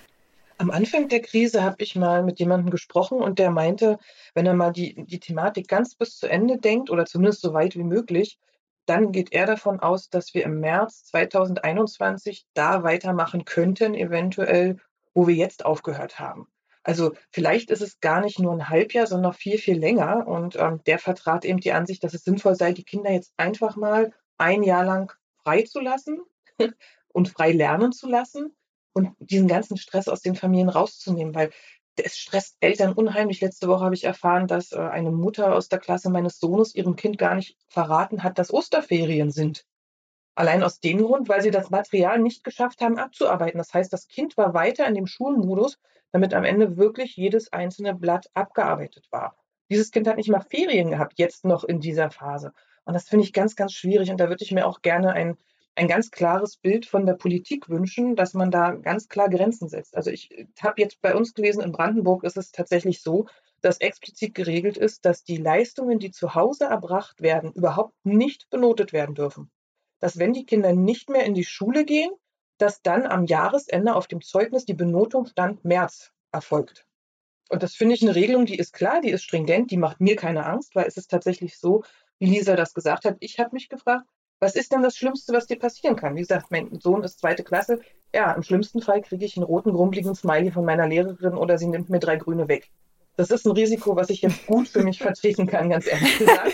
Am Anfang der Krise habe ich mal mit jemandem gesprochen und der meinte, wenn er mal die, die Thematik ganz bis zu Ende denkt oder zumindest so weit wie möglich, dann geht er davon aus, dass wir im März zweitausendeinundzwanzig da weitermachen könnten, eventuell, wo wir jetzt aufgehört haben. Also vielleicht ist es gar nicht nur ein Halbjahr, sondern noch viel, viel länger. Und ähm, der vertrat eben die Ansicht, dass es sinnvoll sei, die Kinder jetzt einfach mal ein Jahr lang freizulassen und frei lernen zu lassen und diesen ganzen Stress aus den Familien rauszunehmen, weil es stresst Eltern unheimlich. Letzte Woche habe ich erfahren, dass äh, eine Mutter aus der Klasse meines Sohnes ihrem Kind gar nicht verraten hat, dass Osterferien sind. Allein aus dem Grund, weil sie das Material nicht geschafft haben abzuarbeiten. Das heißt, das Kind war weiter in dem Schulmodus, damit am Ende wirklich jedes einzelne Blatt abgearbeitet war. Dieses Kind hat nicht mal Ferien gehabt, jetzt noch in dieser Phase. Und das finde ich ganz, ganz schwierig. Und da würde ich mir auch gerne ein, ein ganz klares Bild von der Politik wünschen, dass man da ganz klar Grenzen setzt. Also ich habe jetzt bei uns gelesen, in Brandenburg ist es tatsächlich so, dass explizit geregelt ist, dass die Leistungen, die zu Hause erbracht werden, überhaupt nicht benotet werden dürfen. Dass wenn die Kinder nicht mehr in die Schule gehen, dass dann am Jahresende auf dem Zeugnis die Benotung Stand März erfolgt. Und das finde ich eine Regelung, die ist klar, die ist stringent, die macht mir keine Angst, weil es ist tatsächlich so, wie Lisa das gesagt hat. Ich habe mich gefragt, was ist denn das Schlimmste, was dir passieren kann? Wie gesagt, mein Sohn ist zweite Klasse. Ja, im schlimmsten Fall kriege ich einen roten, grummeligen Smiley von meiner Lehrerin oder sie nimmt mir drei grüne weg. Das ist ein Risiko, was ich jetzt gut für mich vertreten kann, ganz ehrlich gesagt.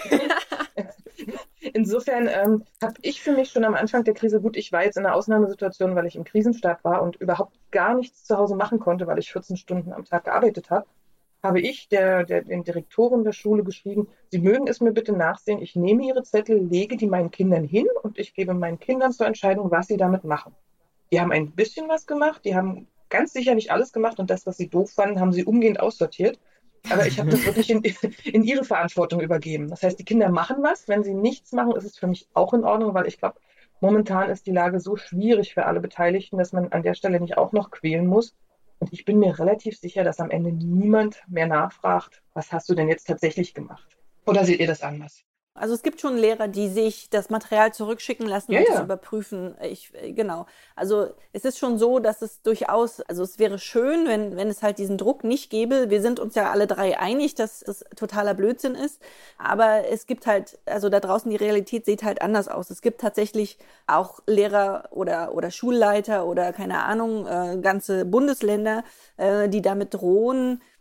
Insofern ähm, habe ich für mich schon am Anfang der Krise, gut, ich war jetzt in einer Ausnahmesituation, weil ich im Krisenstab war und überhaupt gar nichts zu Hause machen konnte, weil ich vierzehn Stunden am Tag gearbeitet habe, habe ich der, der, den Direktoren der Schule geschrieben, Sie mögen es mir bitte nachsehen, ich nehme Ihre Zettel, lege die meinen Kindern hin und ich gebe meinen Kindern zur Entscheidung, was sie damit machen. Die haben ein bisschen was gemacht, die haben ganz sicher nicht alles gemacht und das, was sie doof fanden, haben sie umgehend aussortiert. Aber ich habe das wirklich in, in ihre Verantwortung übergeben. Das heißt, die Kinder machen was. Wenn sie nichts machen, ist es für mich auch in Ordnung, weil ich glaube, momentan ist die Lage so schwierig für alle Beteiligten, dass man an der Stelle nicht auch noch quälen muss. Und ich bin mir relativ sicher, dass am Ende niemand mehr nachfragt, was hast du denn jetzt tatsächlich gemacht? Oder seht ihr das anders? Also es gibt schon Lehrer, die sich das Material zurückschicken lassen ja, und ja. es überprüfen. Ich, genau. Also es ist schon so, dass es durchaus, also es wäre schön, wenn, wenn es halt diesen Druck nicht gäbe. Wir sind uns ja alle drei einig, dass es totaler Blödsinn ist. Aber es gibt halt, also da draußen die Realität sieht halt anders aus. Es gibt tatsächlich auch Lehrer oder, oder Schulleiter oder keine Ahnung, äh, ganze Bundesländer, äh, die damit drohen,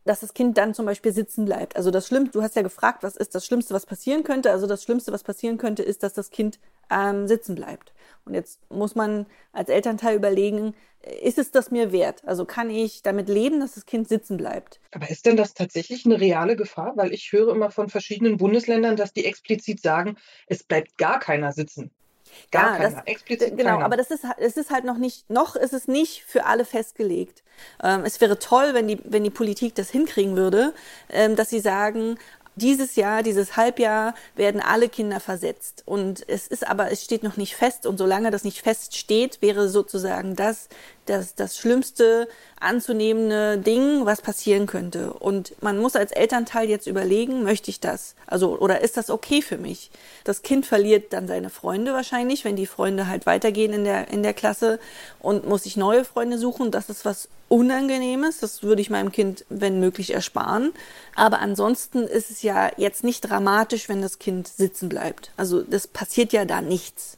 dass das Kind dann zum Beispiel sitzen bleibt. Also das Schlimmste, du hast ja gefragt, was ist das Schlimmste, was passieren könnte? Also das Schlimmste, was passieren könnte, ist, dass das Kind ähm, sitzen bleibt. Und jetzt muss man als Elternteil überlegen, ist es das mir wert? Also kann ich damit leben, dass das Kind sitzen bleibt? Aber ist denn das tatsächlich eine reale Gefahr? Weil ich höre immer von verschiedenen Bundesländern, dass die explizit sagen, es bleibt gar keiner sitzen. Gar ja, keiner, das, explizit genau, keiner. Aber das ist, es ist halt noch nicht, noch ist es nicht für alle festgelegt. Ähm, es wäre toll, wenn die, wenn die Politik das hinkriegen würde, ähm, dass sie sagen, dieses Jahr, dieses Halbjahr werden alle Kinder versetzt. Und es ist aber, es steht noch nicht fest. Und solange das nicht feststeht, wäre sozusagen das, das, das schlimmste anzunehmende Ding, was passieren könnte. Und man muss als Elternteil jetzt überlegen, möchte ich das? Also, oder ist das okay für mich? Das Kind verliert dann seine Freunde wahrscheinlich, wenn die Freunde halt weitergehen in der, in der Klasse und muss sich neue Freunde suchen. Das ist was Unangenehmes. Das würde ich meinem Kind, wenn möglich, ersparen. Aber ansonsten ist es ja jetzt nicht dramatisch, wenn das Kind sitzen bleibt. Also, das passiert ja da nichts.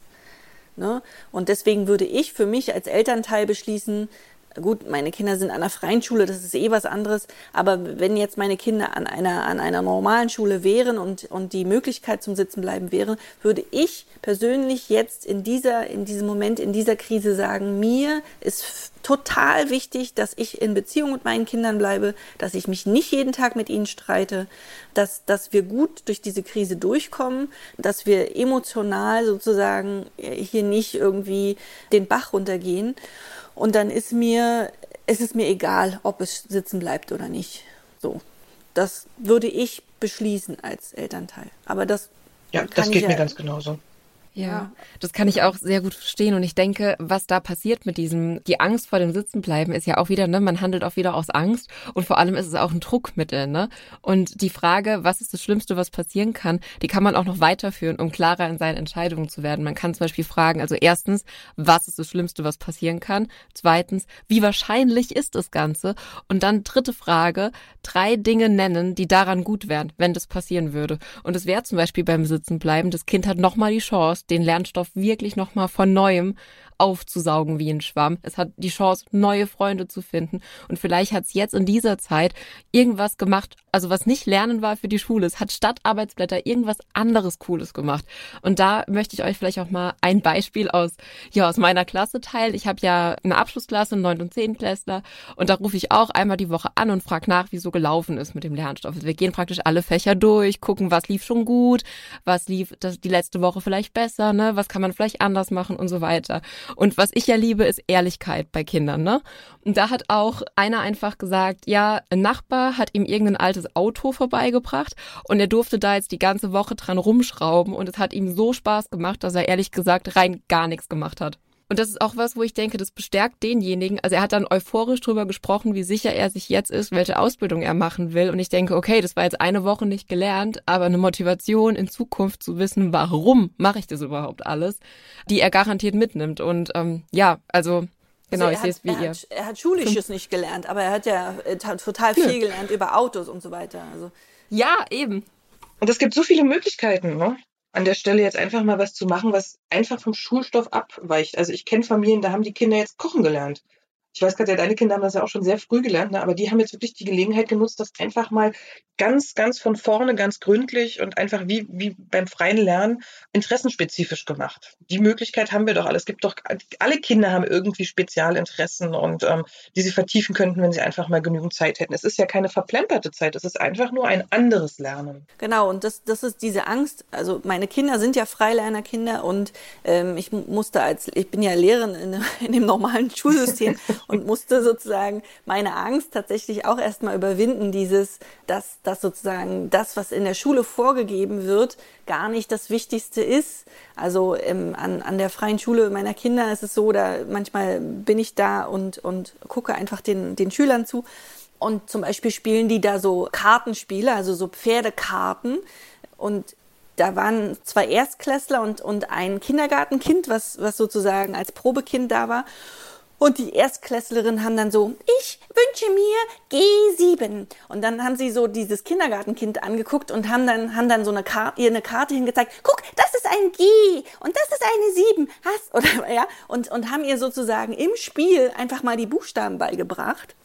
Ne? Und deswegen würde ich für mich als Elternteil beschließen, gut, meine Kinder sind an einer freien Schule, das ist eh was anderes, aber wenn jetzt meine Kinder an einer, an einer normalen Schule wären und, und die Möglichkeit zum Sitzenbleiben wäre, würde ich persönlich jetzt in dieser, in diesem Moment, in dieser Krise sagen, mir ist f- total wichtig, dass ich in Beziehung mit meinen Kindern bleibe, dass ich mich nicht jeden Tag mit ihnen streite, dass, dass wir gut durch diese Krise durchkommen, dass wir emotional sozusagen hier nicht irgendwie den Bach runtergehen. Und dann ist mir, ist es mir egal, ob es sitzen bleibt oder nicht. So, das würde ich beschließen als Elternteil. Aber das ja, kann das ich geht ja, mir ganz genauso. Ja, das kann ich auch sehr gut verstehen und ich denke, was da passiert mit diesem, die Angst vor dem Sitzenbleiben ist ja auch wieder, ne, man handelt auch wieder aus Angst und vor allem ist es auch ein Druckmittel, ne, und die Frage, was ist das Schlimmste, was passieren kann, die kann man auch noch weiterführen, um klarer in seinen Entscheidungen zu werden. Man kann zum Beispiel fragen, also erstens, was ist das Schlimmste, was passieren kann? Zweitens, wie wahrscheinlich ist das Ganze? Und dann dritte Frage, drei Dinge nennen, die daran gut wären, wenn das passieren würde. Und es wäre zum Beispiel beim Sitzenbleiben, das Kind hat nochmal die Chance, den Lernstoff wirklich nochmal von Neuem aufzusaugen wie ein Schwamm. Es hat die Chance, neue Freunde zu finden. Und vielleicht hat es jetzt in dieser Zeit irgendwas gemacht, also was nicht Lernen war für die Schule. Es hat statt Arbeitsblätter irgendwas anderes Cooles gemacht. Und da möchte ich euch vielleicht auch mal ein Beispiel aus, ja, aus meiner Klasse teilen. Ich habe ja eine Abschlussklasse, neun und zehn Klässler. Und da rufe ich auch einmal die Woche an und frage nach, wie so gelaufen ist mit dem Lernstoff. Wir gehen praktisch alle Fächer durch, gucken, was lief schon gut, was lief das, die letzte Woche vielleicht besser, ne? Was kann man vielleicht anders machen und so weiter. Und was ich ja liebe, ist Ehrlichkeit bei Kindern, ne? Und da hat auch einer einfach gesagt, ja, ein Nachbar hat ihm irgendein altes Auto vorbeigebracht und er durfte da jetzt die ganze Woche dran rumschrauben und es hat ihm so Spaß gemacht, dass er ehrlich gesagt rein gar nichts gemacht hat. Und das ist auch was, wo ich denke, das bestärkt denjenigen. Also er hat dann euphorisch drüber gesprochen, wie sicher er sich jetzt ist, welche Ausbildung er machen will. Und ich denke, okay, das war jetzt eine Woche nicht gelernt, aber eine Motivation in Zukunft zu wissen, warum mache ich das überhaupt alles, die er garantiert mitnimmt. Und ähm, ja, also genau, also ich sehe es wie er ihr. Hat, er hat Schulisches nicht gelernt, aber er hat ja er hat total viel ja. gelernt über Autos und so weiter. Also ja, eben. Und es gibt so viele Möglichkeiten, ne? An der Stelle jetzt einfach mal was zu machen, was einfach vom Schulstoff abweicht. Also ich kenne Familien, da haben die Kinder jetzt kochen gelernt. Ich weiß gerade, deine Kinder haben das ja auch schon sehr früh gelernt, ne? Aber die haben jetzt wirklich die Gelegenheit genutzt, das einfach mal ganz, ganz von vorne, ganz gründlich und einfach wie, wie beim freien Lernen interessenspezifisch gemacht. Die Möglichkeit haben wir doch alle. Es gibt doch, alle Kinder haben irgendwie Spezialinteressen und ähm, die sie vertiefen könnten, wenn sie einfach mal genügend Zeit hätten. Es ist ja keine verplemperte Zeit, es ist einfach nur ein anderes Lernen. Genau, und das, das ist diese Angst. Also meine Kinder sind ja Freilernerkinder und ähm, ich musste als, ich bin ja Lehrerin in, in dem normalen Schulsystem und musste sozusagen meine Angst tatsächlich auch erstmal überwinden, dieses, dass, dass sozusagen das, was in der Schule vorgegeben wird, gar nicht das Wichtigste ist. Also ähm, an, an der freien Schule meiner Kinder ist es so, da manchmal bin ich da und, und gucke einfach den, den Schülern zu. Und zum Beispiel spielen die da so Kartenspiele, also so Pferdekarten. Und da waren zwei Erstklässler und, und ein Kindergartenkind, was, was sozusagen als Probekind da war. Und die Erstklässlerinnen haben dann so, ich wünsche mir G sieben. Und dann haben sie so dieses Kindergartenkind angeguckt und haben dann, haben dann so eine Karte, ihr eine Karte hingezeigt. Guck, das ist ein G und das ist eine sieben. Hast, oder, ja, und, und haben ihr sozusagen im Spiel einfach mal die Buchstaben beigebracht.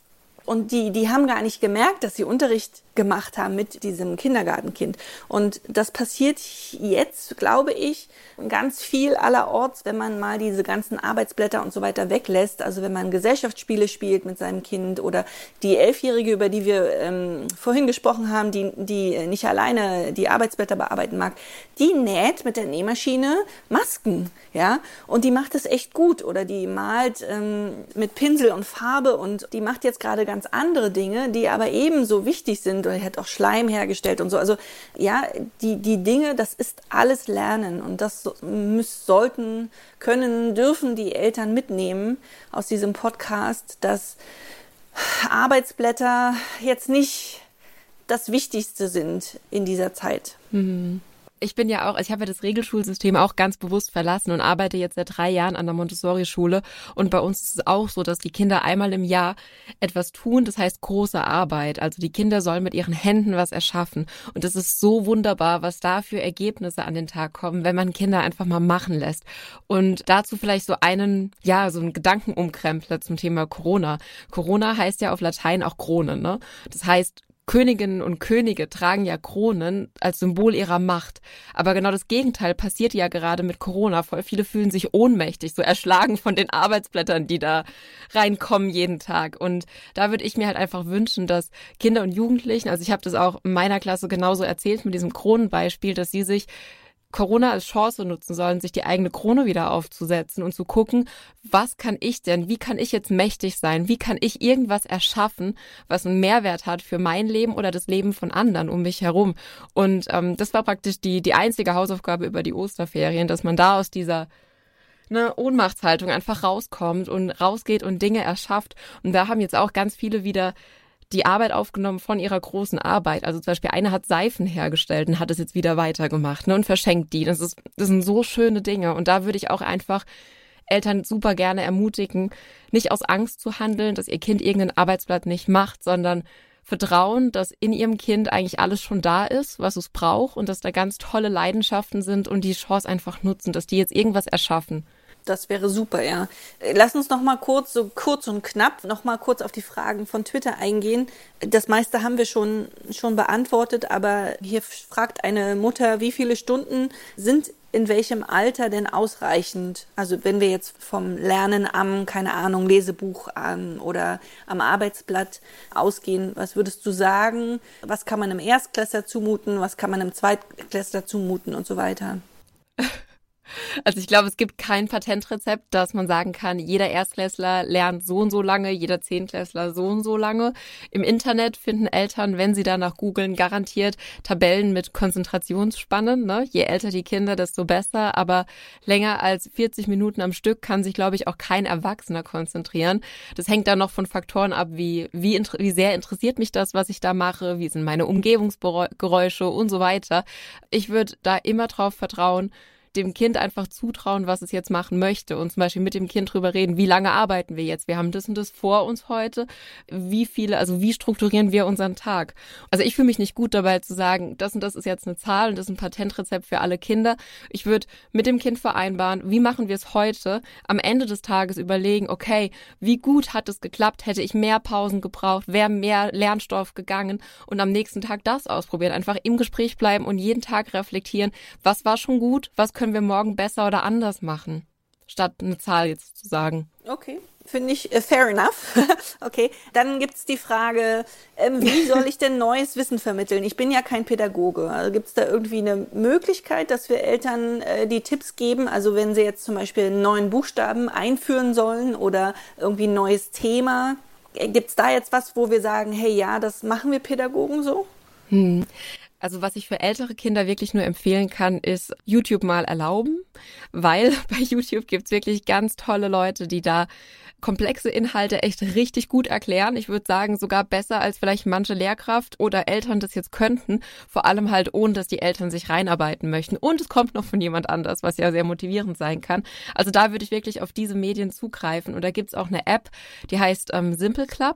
Und die, die haben gar nicht gemerkt, dass sie Unterricht gemacht haben mit diesem Kindergartenkind. Und das passiert jetzt, glaube ich, ganz viel allerorts, wenn man mal diese ganzen Arbeitsblätter und so weiter weglässt. Also wenn man Gesellschaftsspiele spielt mit seinem Kind oder die Elfjährige, über die wir ähm, vorhin gesprochen haben, die, die nicht alleine die Arbeitsblätter bearbeiten mag, die näht mit der Nähmaschine Masken, ja, und die macht es echt gut. Oder die malt ähm, mit Pinsel und Farbe und die macht jetzt gerade ganz andere Dinge, die aber ebenso wichtig sind. Oder hat auch Schleim hergestellt und so. Also ja, die, die Dinge, das ist alles Lernen und das müssen, sollten, können, dürfen die Eltern mitnehmen aus diesem Podcast, dass Arbeitsblätter jetzt nicht das Wichtigste sind in dieser Zeit. Mhm. Ich bin ja auch, ich habe ja das Regelschulsystem auch ganz bewusst verlassen und arbeite jetzt seit drei Jahren an der Montessori-Schule. Und bei uns ist es auch so, dass die Kinder einmal im Jahr etwas tun, das heißt große Arbeit. Also die Kinder sollen mit ihren Händen was erschaffen. Und es ist so wunderbar, was da für Ergebnisse an den Tag kommen, wenn man Kinder einfach mal machen lässt. Und dazu vielleicht so einen, ja, so einen Gedankenumkrempler zum Thema Corona. Corona heißt ja auf Latein auch Krone, ne? Das heißt, Königinnen und Könige tragen ja Kronen als Symbol ihrer Macht. Aber genau das Gegenteil passiert ja gerade mit Corona. Voll viele fühlen sich ohnmächtig, so erschlagen von den Arbeitsblättern, die da reinkommen jeden Tag. Und da würde ich mir halt einfach wünschen, dass Kinder und Jugendlichen, also ich habe das auch in meiner Klasse genauso erzählt mit diesem Kronenbeispiel, dass sie sich Corona als Chance nutzen sollen, sich die eigene Krone wieder aufzusetzen und zu gucken, was kann ich denn, wie kann ich jetzt mächtig sein, wie kann ich irgendwas erschaffen, was einen Mehrwert hat für mein Leben oder das Leben von anderen um mich herum. Und ähm, das war praktisch die, die einzige Hausaufgabe über die Osterferien, dass man da aus dieser eine Ohnmachtshaltung einfach rauskommt und rausgeht und Dinge erschafft. Und da haben jetzt auch ganz viele wieder die Arbeit aufgenommen von ihrer großen Arbeit. Also zum Beispiel eine hat Seifen hergestellt und hat es jetzt wieder weitergemacht, ne, und verschenkt die. Das ist, das sind so schöne Dinge. Und da würde ich auch einfach Eltern super gerne ermutigen, nicht aus Angst zu handeln, dass ihr Kind irgendein Arbeitsblatt nicht macht, sondern vertrauen, dass in ihrem Kind eigentlich alles schon da ist, was es braucht und dass da ganz tolle Leidenschaften sind und die Chance einfach nutzen, dass die jetzt irgendwas erschaffen. Das wäre super, ja. Lass uns noch mal kurz, so kurz und knapp, noch mal kurz auf die Fragen von Twitter eingehen. Das meiste haben wir schon, schon beantwortet, aber hier fragt eine Mutter, wie viele Stunden sind in welchem Alter denn ausreichend? Also wenn wir jetzt vom Lernen am, keine Ahnung, Lesebuch an oder am Arbeitsblatt ausgehen, was würdest du sagen? Was kann man einem Erstklässler zumuten? Was kann man einem Zweitklässler zumuten und so weiter? Also ich glaube, es gibt kein Patentrezept, dass man sagen kann, jeder Erstklässler lernt so und so lange, jeder Zehntklässler so und so lange. Im Internet finden Eltern, wenn sie danach googeln, garantiert Tabellen mit Konzentrationsspannen. Ne? Je älter die Kinder, desto besser. Aber länger als vierzig Minuten am Stück kann sich, glaube ich, auch kein Erwachsener konzentrieren. Das hängt dann noch von Faktoren ab, wie, wie, wie sehr interessiert mich das, was ich da mache, wie sind meine Umgebungsgeräusche und so weiter. Ich würde da immer drauf vertrauen, dem Kind einfach zutrauen, was es jetzt machen möchte und zum Beispiel mit dem Kind drüber reden, wie lange arbeiten wir jetzt? Wir haben das und das vor uns heute. Wie viele, also wie strukturieren wir unseren Tag? Also ich fühle mich nicht gut dabei zu sagen, das und das ist jetzt eine Zahl und das ist ein Patentrezept für alle Kinder. Ich würde mit dem Kind vereinbaren, wie machen wir es heute? Am Ende des Tages überlegen, okay, wie gut hat es geklappt? Hätte ich mehr Pausen gebraucht? Wäre mehr Lernstoff gegangen? Und am nächsten Tag das ausprobieren. Einfach im Gespräch bleiben und jeden Tag reflektieren, was war schon gut? Was können wir morgen besser oder anders machen, statt eine Zahl jetzt zu sagen. Okay, finde ich uh, fair enough. Okay, dann gibt's die Frage, ähm, wie soll ich denn neues Wissen vermitteln? Ich bin ja kein Pädagoge. Also gibt's da irgendwie eine Möglichkeit, dass wir Eltern äh, die Tipps geben? Also wenn sie jetzt zum Beispiel einen neuen Buchstaben einführen sollen oder irgendwie ein neues Thema, gibt's da jetzt was, wo wir sagen, hey, ja, das machen wir Pädagogen so? Hm. Also was ich für ältere Kinder wirklich nur empfehlen kann, ist YouTube mal erlauben, weil bei YouTube gibt's wirklich ganz tolle Leute, die da komplexe Inhalte echt richtig gut erklären. Ich würde sagen, sogar besser als vielleicht manche Lehrkraft oder Eltern das jetzt könnten. Vor allem halt ohne, dass die Eltern sich reinarbeiten möchten. Und es kommt noch von jemand anders, was ja sehr motivierend sein kann. Also da würde ich wirklich auf diese Medien zugreifen. Und da gibt's auch eine App, die heißt ähm, Simple Club.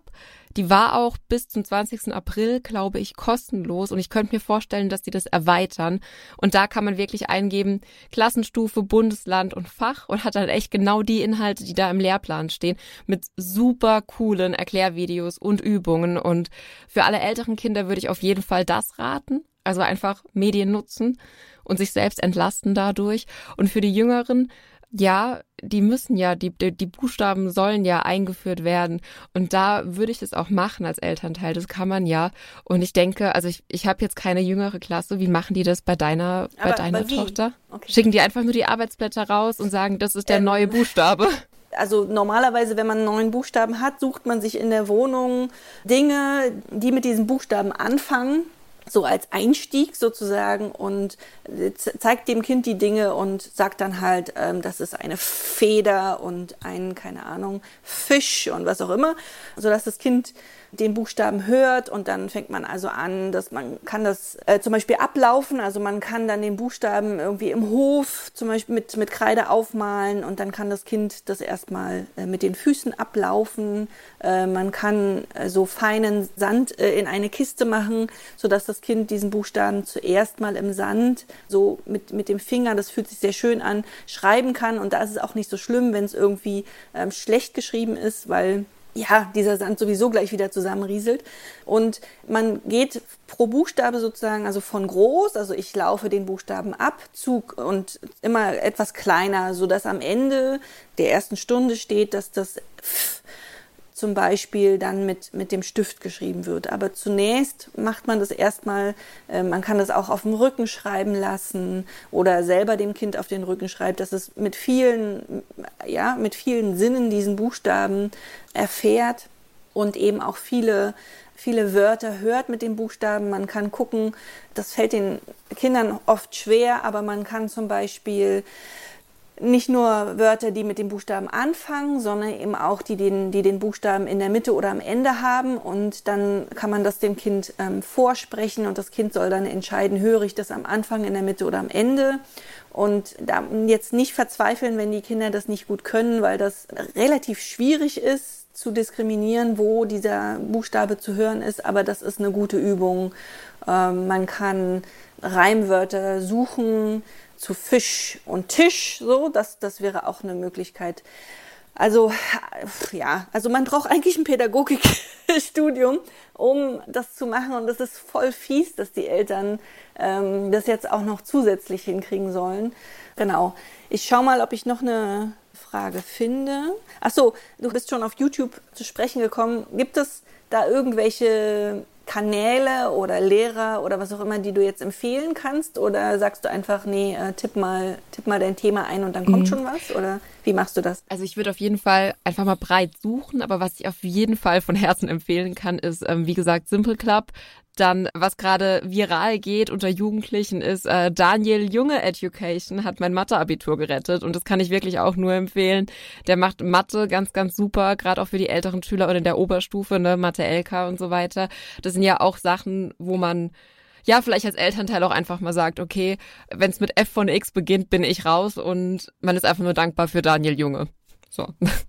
Die war auch bis zum zwanzigsten April, glaube ich, kostenlos und ich könnte mir vorstellen, dass die das erweitern. Und da kann man wirklich eingeben, Klassenstufe, Bundesland und Fach und hat dann echt genau die Inhalte, die da im Lehrplan stehen, mit super coolen Erklärvideos und Übungen. Und für alle älteren Kinder würde ich auf jeden Fall das raten. Also einfach Medien nutzen und sich selbst entlasten dadurch. Und für die Jüngeren, ja, die müssen ja, die, die, die Buchstaben sollen ja eingeführt werden. Und da würde ich das auch machen als Elternteil. Das kann man ja. Und ich denke, also ich, ich habe jetzt keine jüngere Klasse. Wie machen die das bei deiner, aber, bei deiner aber Tochter? Okay. Schicken die einfach nur die Arbeitsblätter raus und sagen, das ist der ähm, neue Buchstabe? Also normalerweise, wenn man einen neuen Buchstaben hat, sucht man sich in der Wohnung Dinge, die mit diesem Buchstaben anfangen, so als Einstieg sozusagen, und zeigt dem Kind die Dinge und sagt dann halt, ähm, das ist eine Feder und ein, keine Ahnung, Fisch und was auch immer, sodass das Kind den Buchstaben hört und dann fängt man also an, dass man kann das äh, zum Beispiel ablaufen, also man kann dann den Buchstaben irgendwie im Hof zum Beispiel mit, mit Kreide aufmalen und dann kann das Kind das erstmal äh, mit den Füßen ablaufen. Äh, man kann äh, so feinen Sand äh, in eine Kiste machen, sodass das Kind diesen Buchstaben zuerst mal im Sand so mit, mit dem Finger, das fühlt sich sehr schön an, schreiben kann, und da ist es auch nicht so schlimm, wenn es irgendwie ähm, schlecht geschrieben ist, weil ja, dieser Sand sowieso gleich wieder zusammenrieselt. Und man geht pro Buchstabe sozusagen, also von groß, also ich laufe den Buchstaben ab, zu und immer etwas kleiner, sodass am Ende der ersten Stunde steht, dass das F zum Beispiel dann mit, mit dem Stift geschrieben wird. Aber zunächst macht man das erstmal, äh, man kann das auch auf dem Rücken schreiben lassen oder selber dem Kind auf den Rücken schreibt, dass es mit vielen, ja, mit vielen Sinnen diesen Buchstaben erfährt und eben auch viele, viele Wörter hört mit den Buchstaben. Man kann gucken, das fällt den Kindern oft schwer, aber man kann zum Beispiel nicht nur Wörter, die mit dem Buchstaben anfangen, sondern eben auch die den, die den Buchstaben in der Mitte oder am Ende haben, und dann kann man das dem Kind ähm, vorsprechen und das Kind soll dann entscheiden, höre ich das am Anfang, in der Mitte oder am Ende. Und da jetzt nicht verzweifeln, wenn die Kinder das nicht gut können, weil das relativ schwierig ist zu diskriminieren, wo dieser Buchstabe zu hören ist, aber das ist eine gute Übung. Ähm, man kann Reimwörter suchen zu Fisch und Tisch, so, das, das wäre auch eine Möglichkeit. Also, ja, also man braucht eigentlich ein Pädagogikstudium, um das zu machen, und das ist voll fies, dass die Eltern ähm, das jetzt auch noch zusätzlich hinkriegen sollen. Genau. Ich schau mal, ob ich noch eine Frage finde. Ach so, du bist schon auf YouTube zu sprechen gekommen. Gibt es da irgendwelche Kanäle oder Lehrer oder was auch immer, die du jetzt empfehlen kannst? Oder sagst du einfach, nee, äh, tipp mal, tipp mal dein Thema ein und dann kommt mhm. schon was? Oder wie machst du das? Also ich würde auf jeden Fall einfach mal breit suchen, aber was ich auf jeden Fall von Herzen empfehlen kann, ist, ähm, wie gesagt, Simple Club. Dann, was gerade viral geht unter Jugendlichen, ist äh, Daniel Junge Education hat mein Mathe-Abitur gerettet, und das kann ich wirklich auch nur empfehlen. Der macht Mathe ganz, ganz super, gerade auch für die älteren Schüler oder in der Oberstufe, ne, Mathe-L K und so weiter. Das sind ja auch Sachen, wo man ja vielleicht als Elternteil auch einfach mal sagt, okay, wenn es mit F von X beginnt, bin ich raus, und man ist einfach nur dankbar für Daniel Junge. So.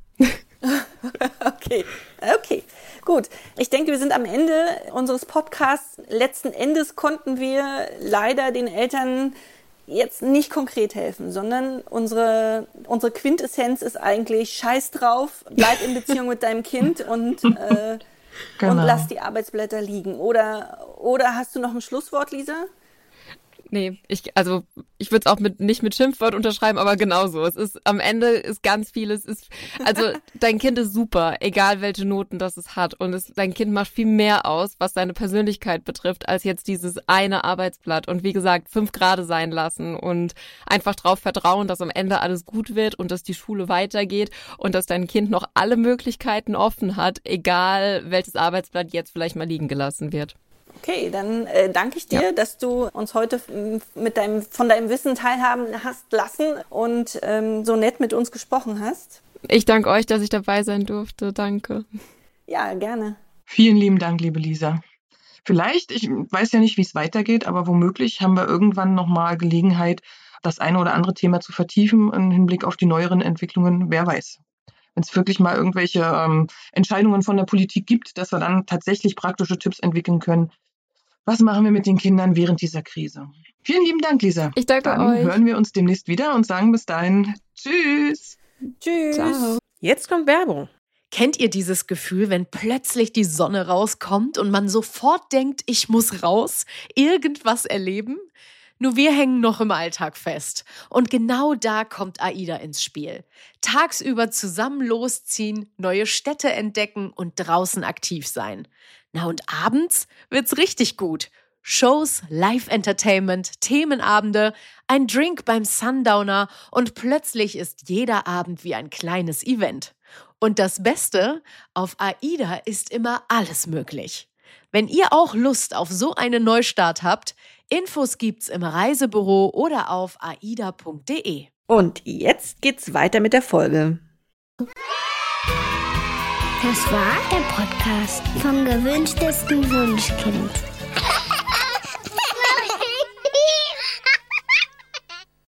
Okay, okay, gut. Ich denke, wir sind am Ende unseres Podcasts. Letzten Endes konnten wir leider den Eltern jetzt nicht konkret helfen, sondern unsere, unsere Quintessenz ist eigentlich: Scheiß drauf, bleib in Beziehung mit deinem Kind und, äh, genau. und lass die Arbeitsblätter liegen. Oder, oder hast du noch ein Schlusswort, Lisa? Nee, ich, also ich würde es auch mit, nicht mit Schimpfwort unterschreiben, aber genauso. Es ist, am Ende ist ganz vieles, ist, also dein Kind ist super, egal welche Noten das es hat. Und es, dein Kind macht viel mehr aus, was seine Persönlichkeit betrifft, als jetzt dieses eine Arbeitsblatt. Und wie gesagt, fünf Grade sein lassen und einfach drauf vertrauen, dass am Ende alles gut wird und dass die Schule weitergeht und dass dein Kind noch alle Möglichkeiten offen hat, egal welches Arbeitsblatt jetzt vielleicht mal liegen gelassen wird. Okay, dann äh, danke ich dir, ja. dass du uns heute mit deinem, von deinem Wissen teilhaben hast lassen und ähm, so nett mit uns gesprochen hast. Ich danke euch, dass ich dabei sein durfte. Danke. Ja, gerne. Vielen lieben Dank, liebe Lisa. Vielleicht, ich weiß ja nicht, wie es weitergeht, aber womöglich haben wir irgendwann nochmal Gelegenheit, das eine oder andere Thema zu vertiefen im Hinblick auf die neueren Entwicklungen. Wer weiß. wenn es wirklich mal irgendwelche ähm, Entscheidungen von der Politik gibt, dass wir dann tatsächlich praktische Tipps entwickeln können. Was machen wir mit den Kindern während dieser Krise? Vielen lieben Dank, Lisa. Ich danke dann euch. Hören wir uns demnächst wieder und sagen bis dahin Tschüss. Tschüss. Ciao. Jetzt kommt Werbung. Kennt ihr dieses Gefühl, wenn plötzlich die Sonne rauskommt und man sofort denkt, ich muss raus, irgendwas erleben? Nur wir hängen noch im Alltag fest. Und genau da kommt AIDA ins Spiel. Tagsüber zusammen losziehen, neue Städte entdecken und draußen aktiv sein. Na und abends wird's richtig gut. Shows, Live-Entertainment, Themenabende, ein Drink beim Sundowner und plötzlich ist jeder Abend wie ein kleines Event. Und das Beste, auf AIDA ist immer alles möglich. Wenn ihr auch Lust auf so einen Neustart habt, Infos gibt's im Reisebüro oder auf aida punkt de. Und jetzt geht's weiter mit der Folge. Das war der Podcast vom gewünschtesten Wunschkind.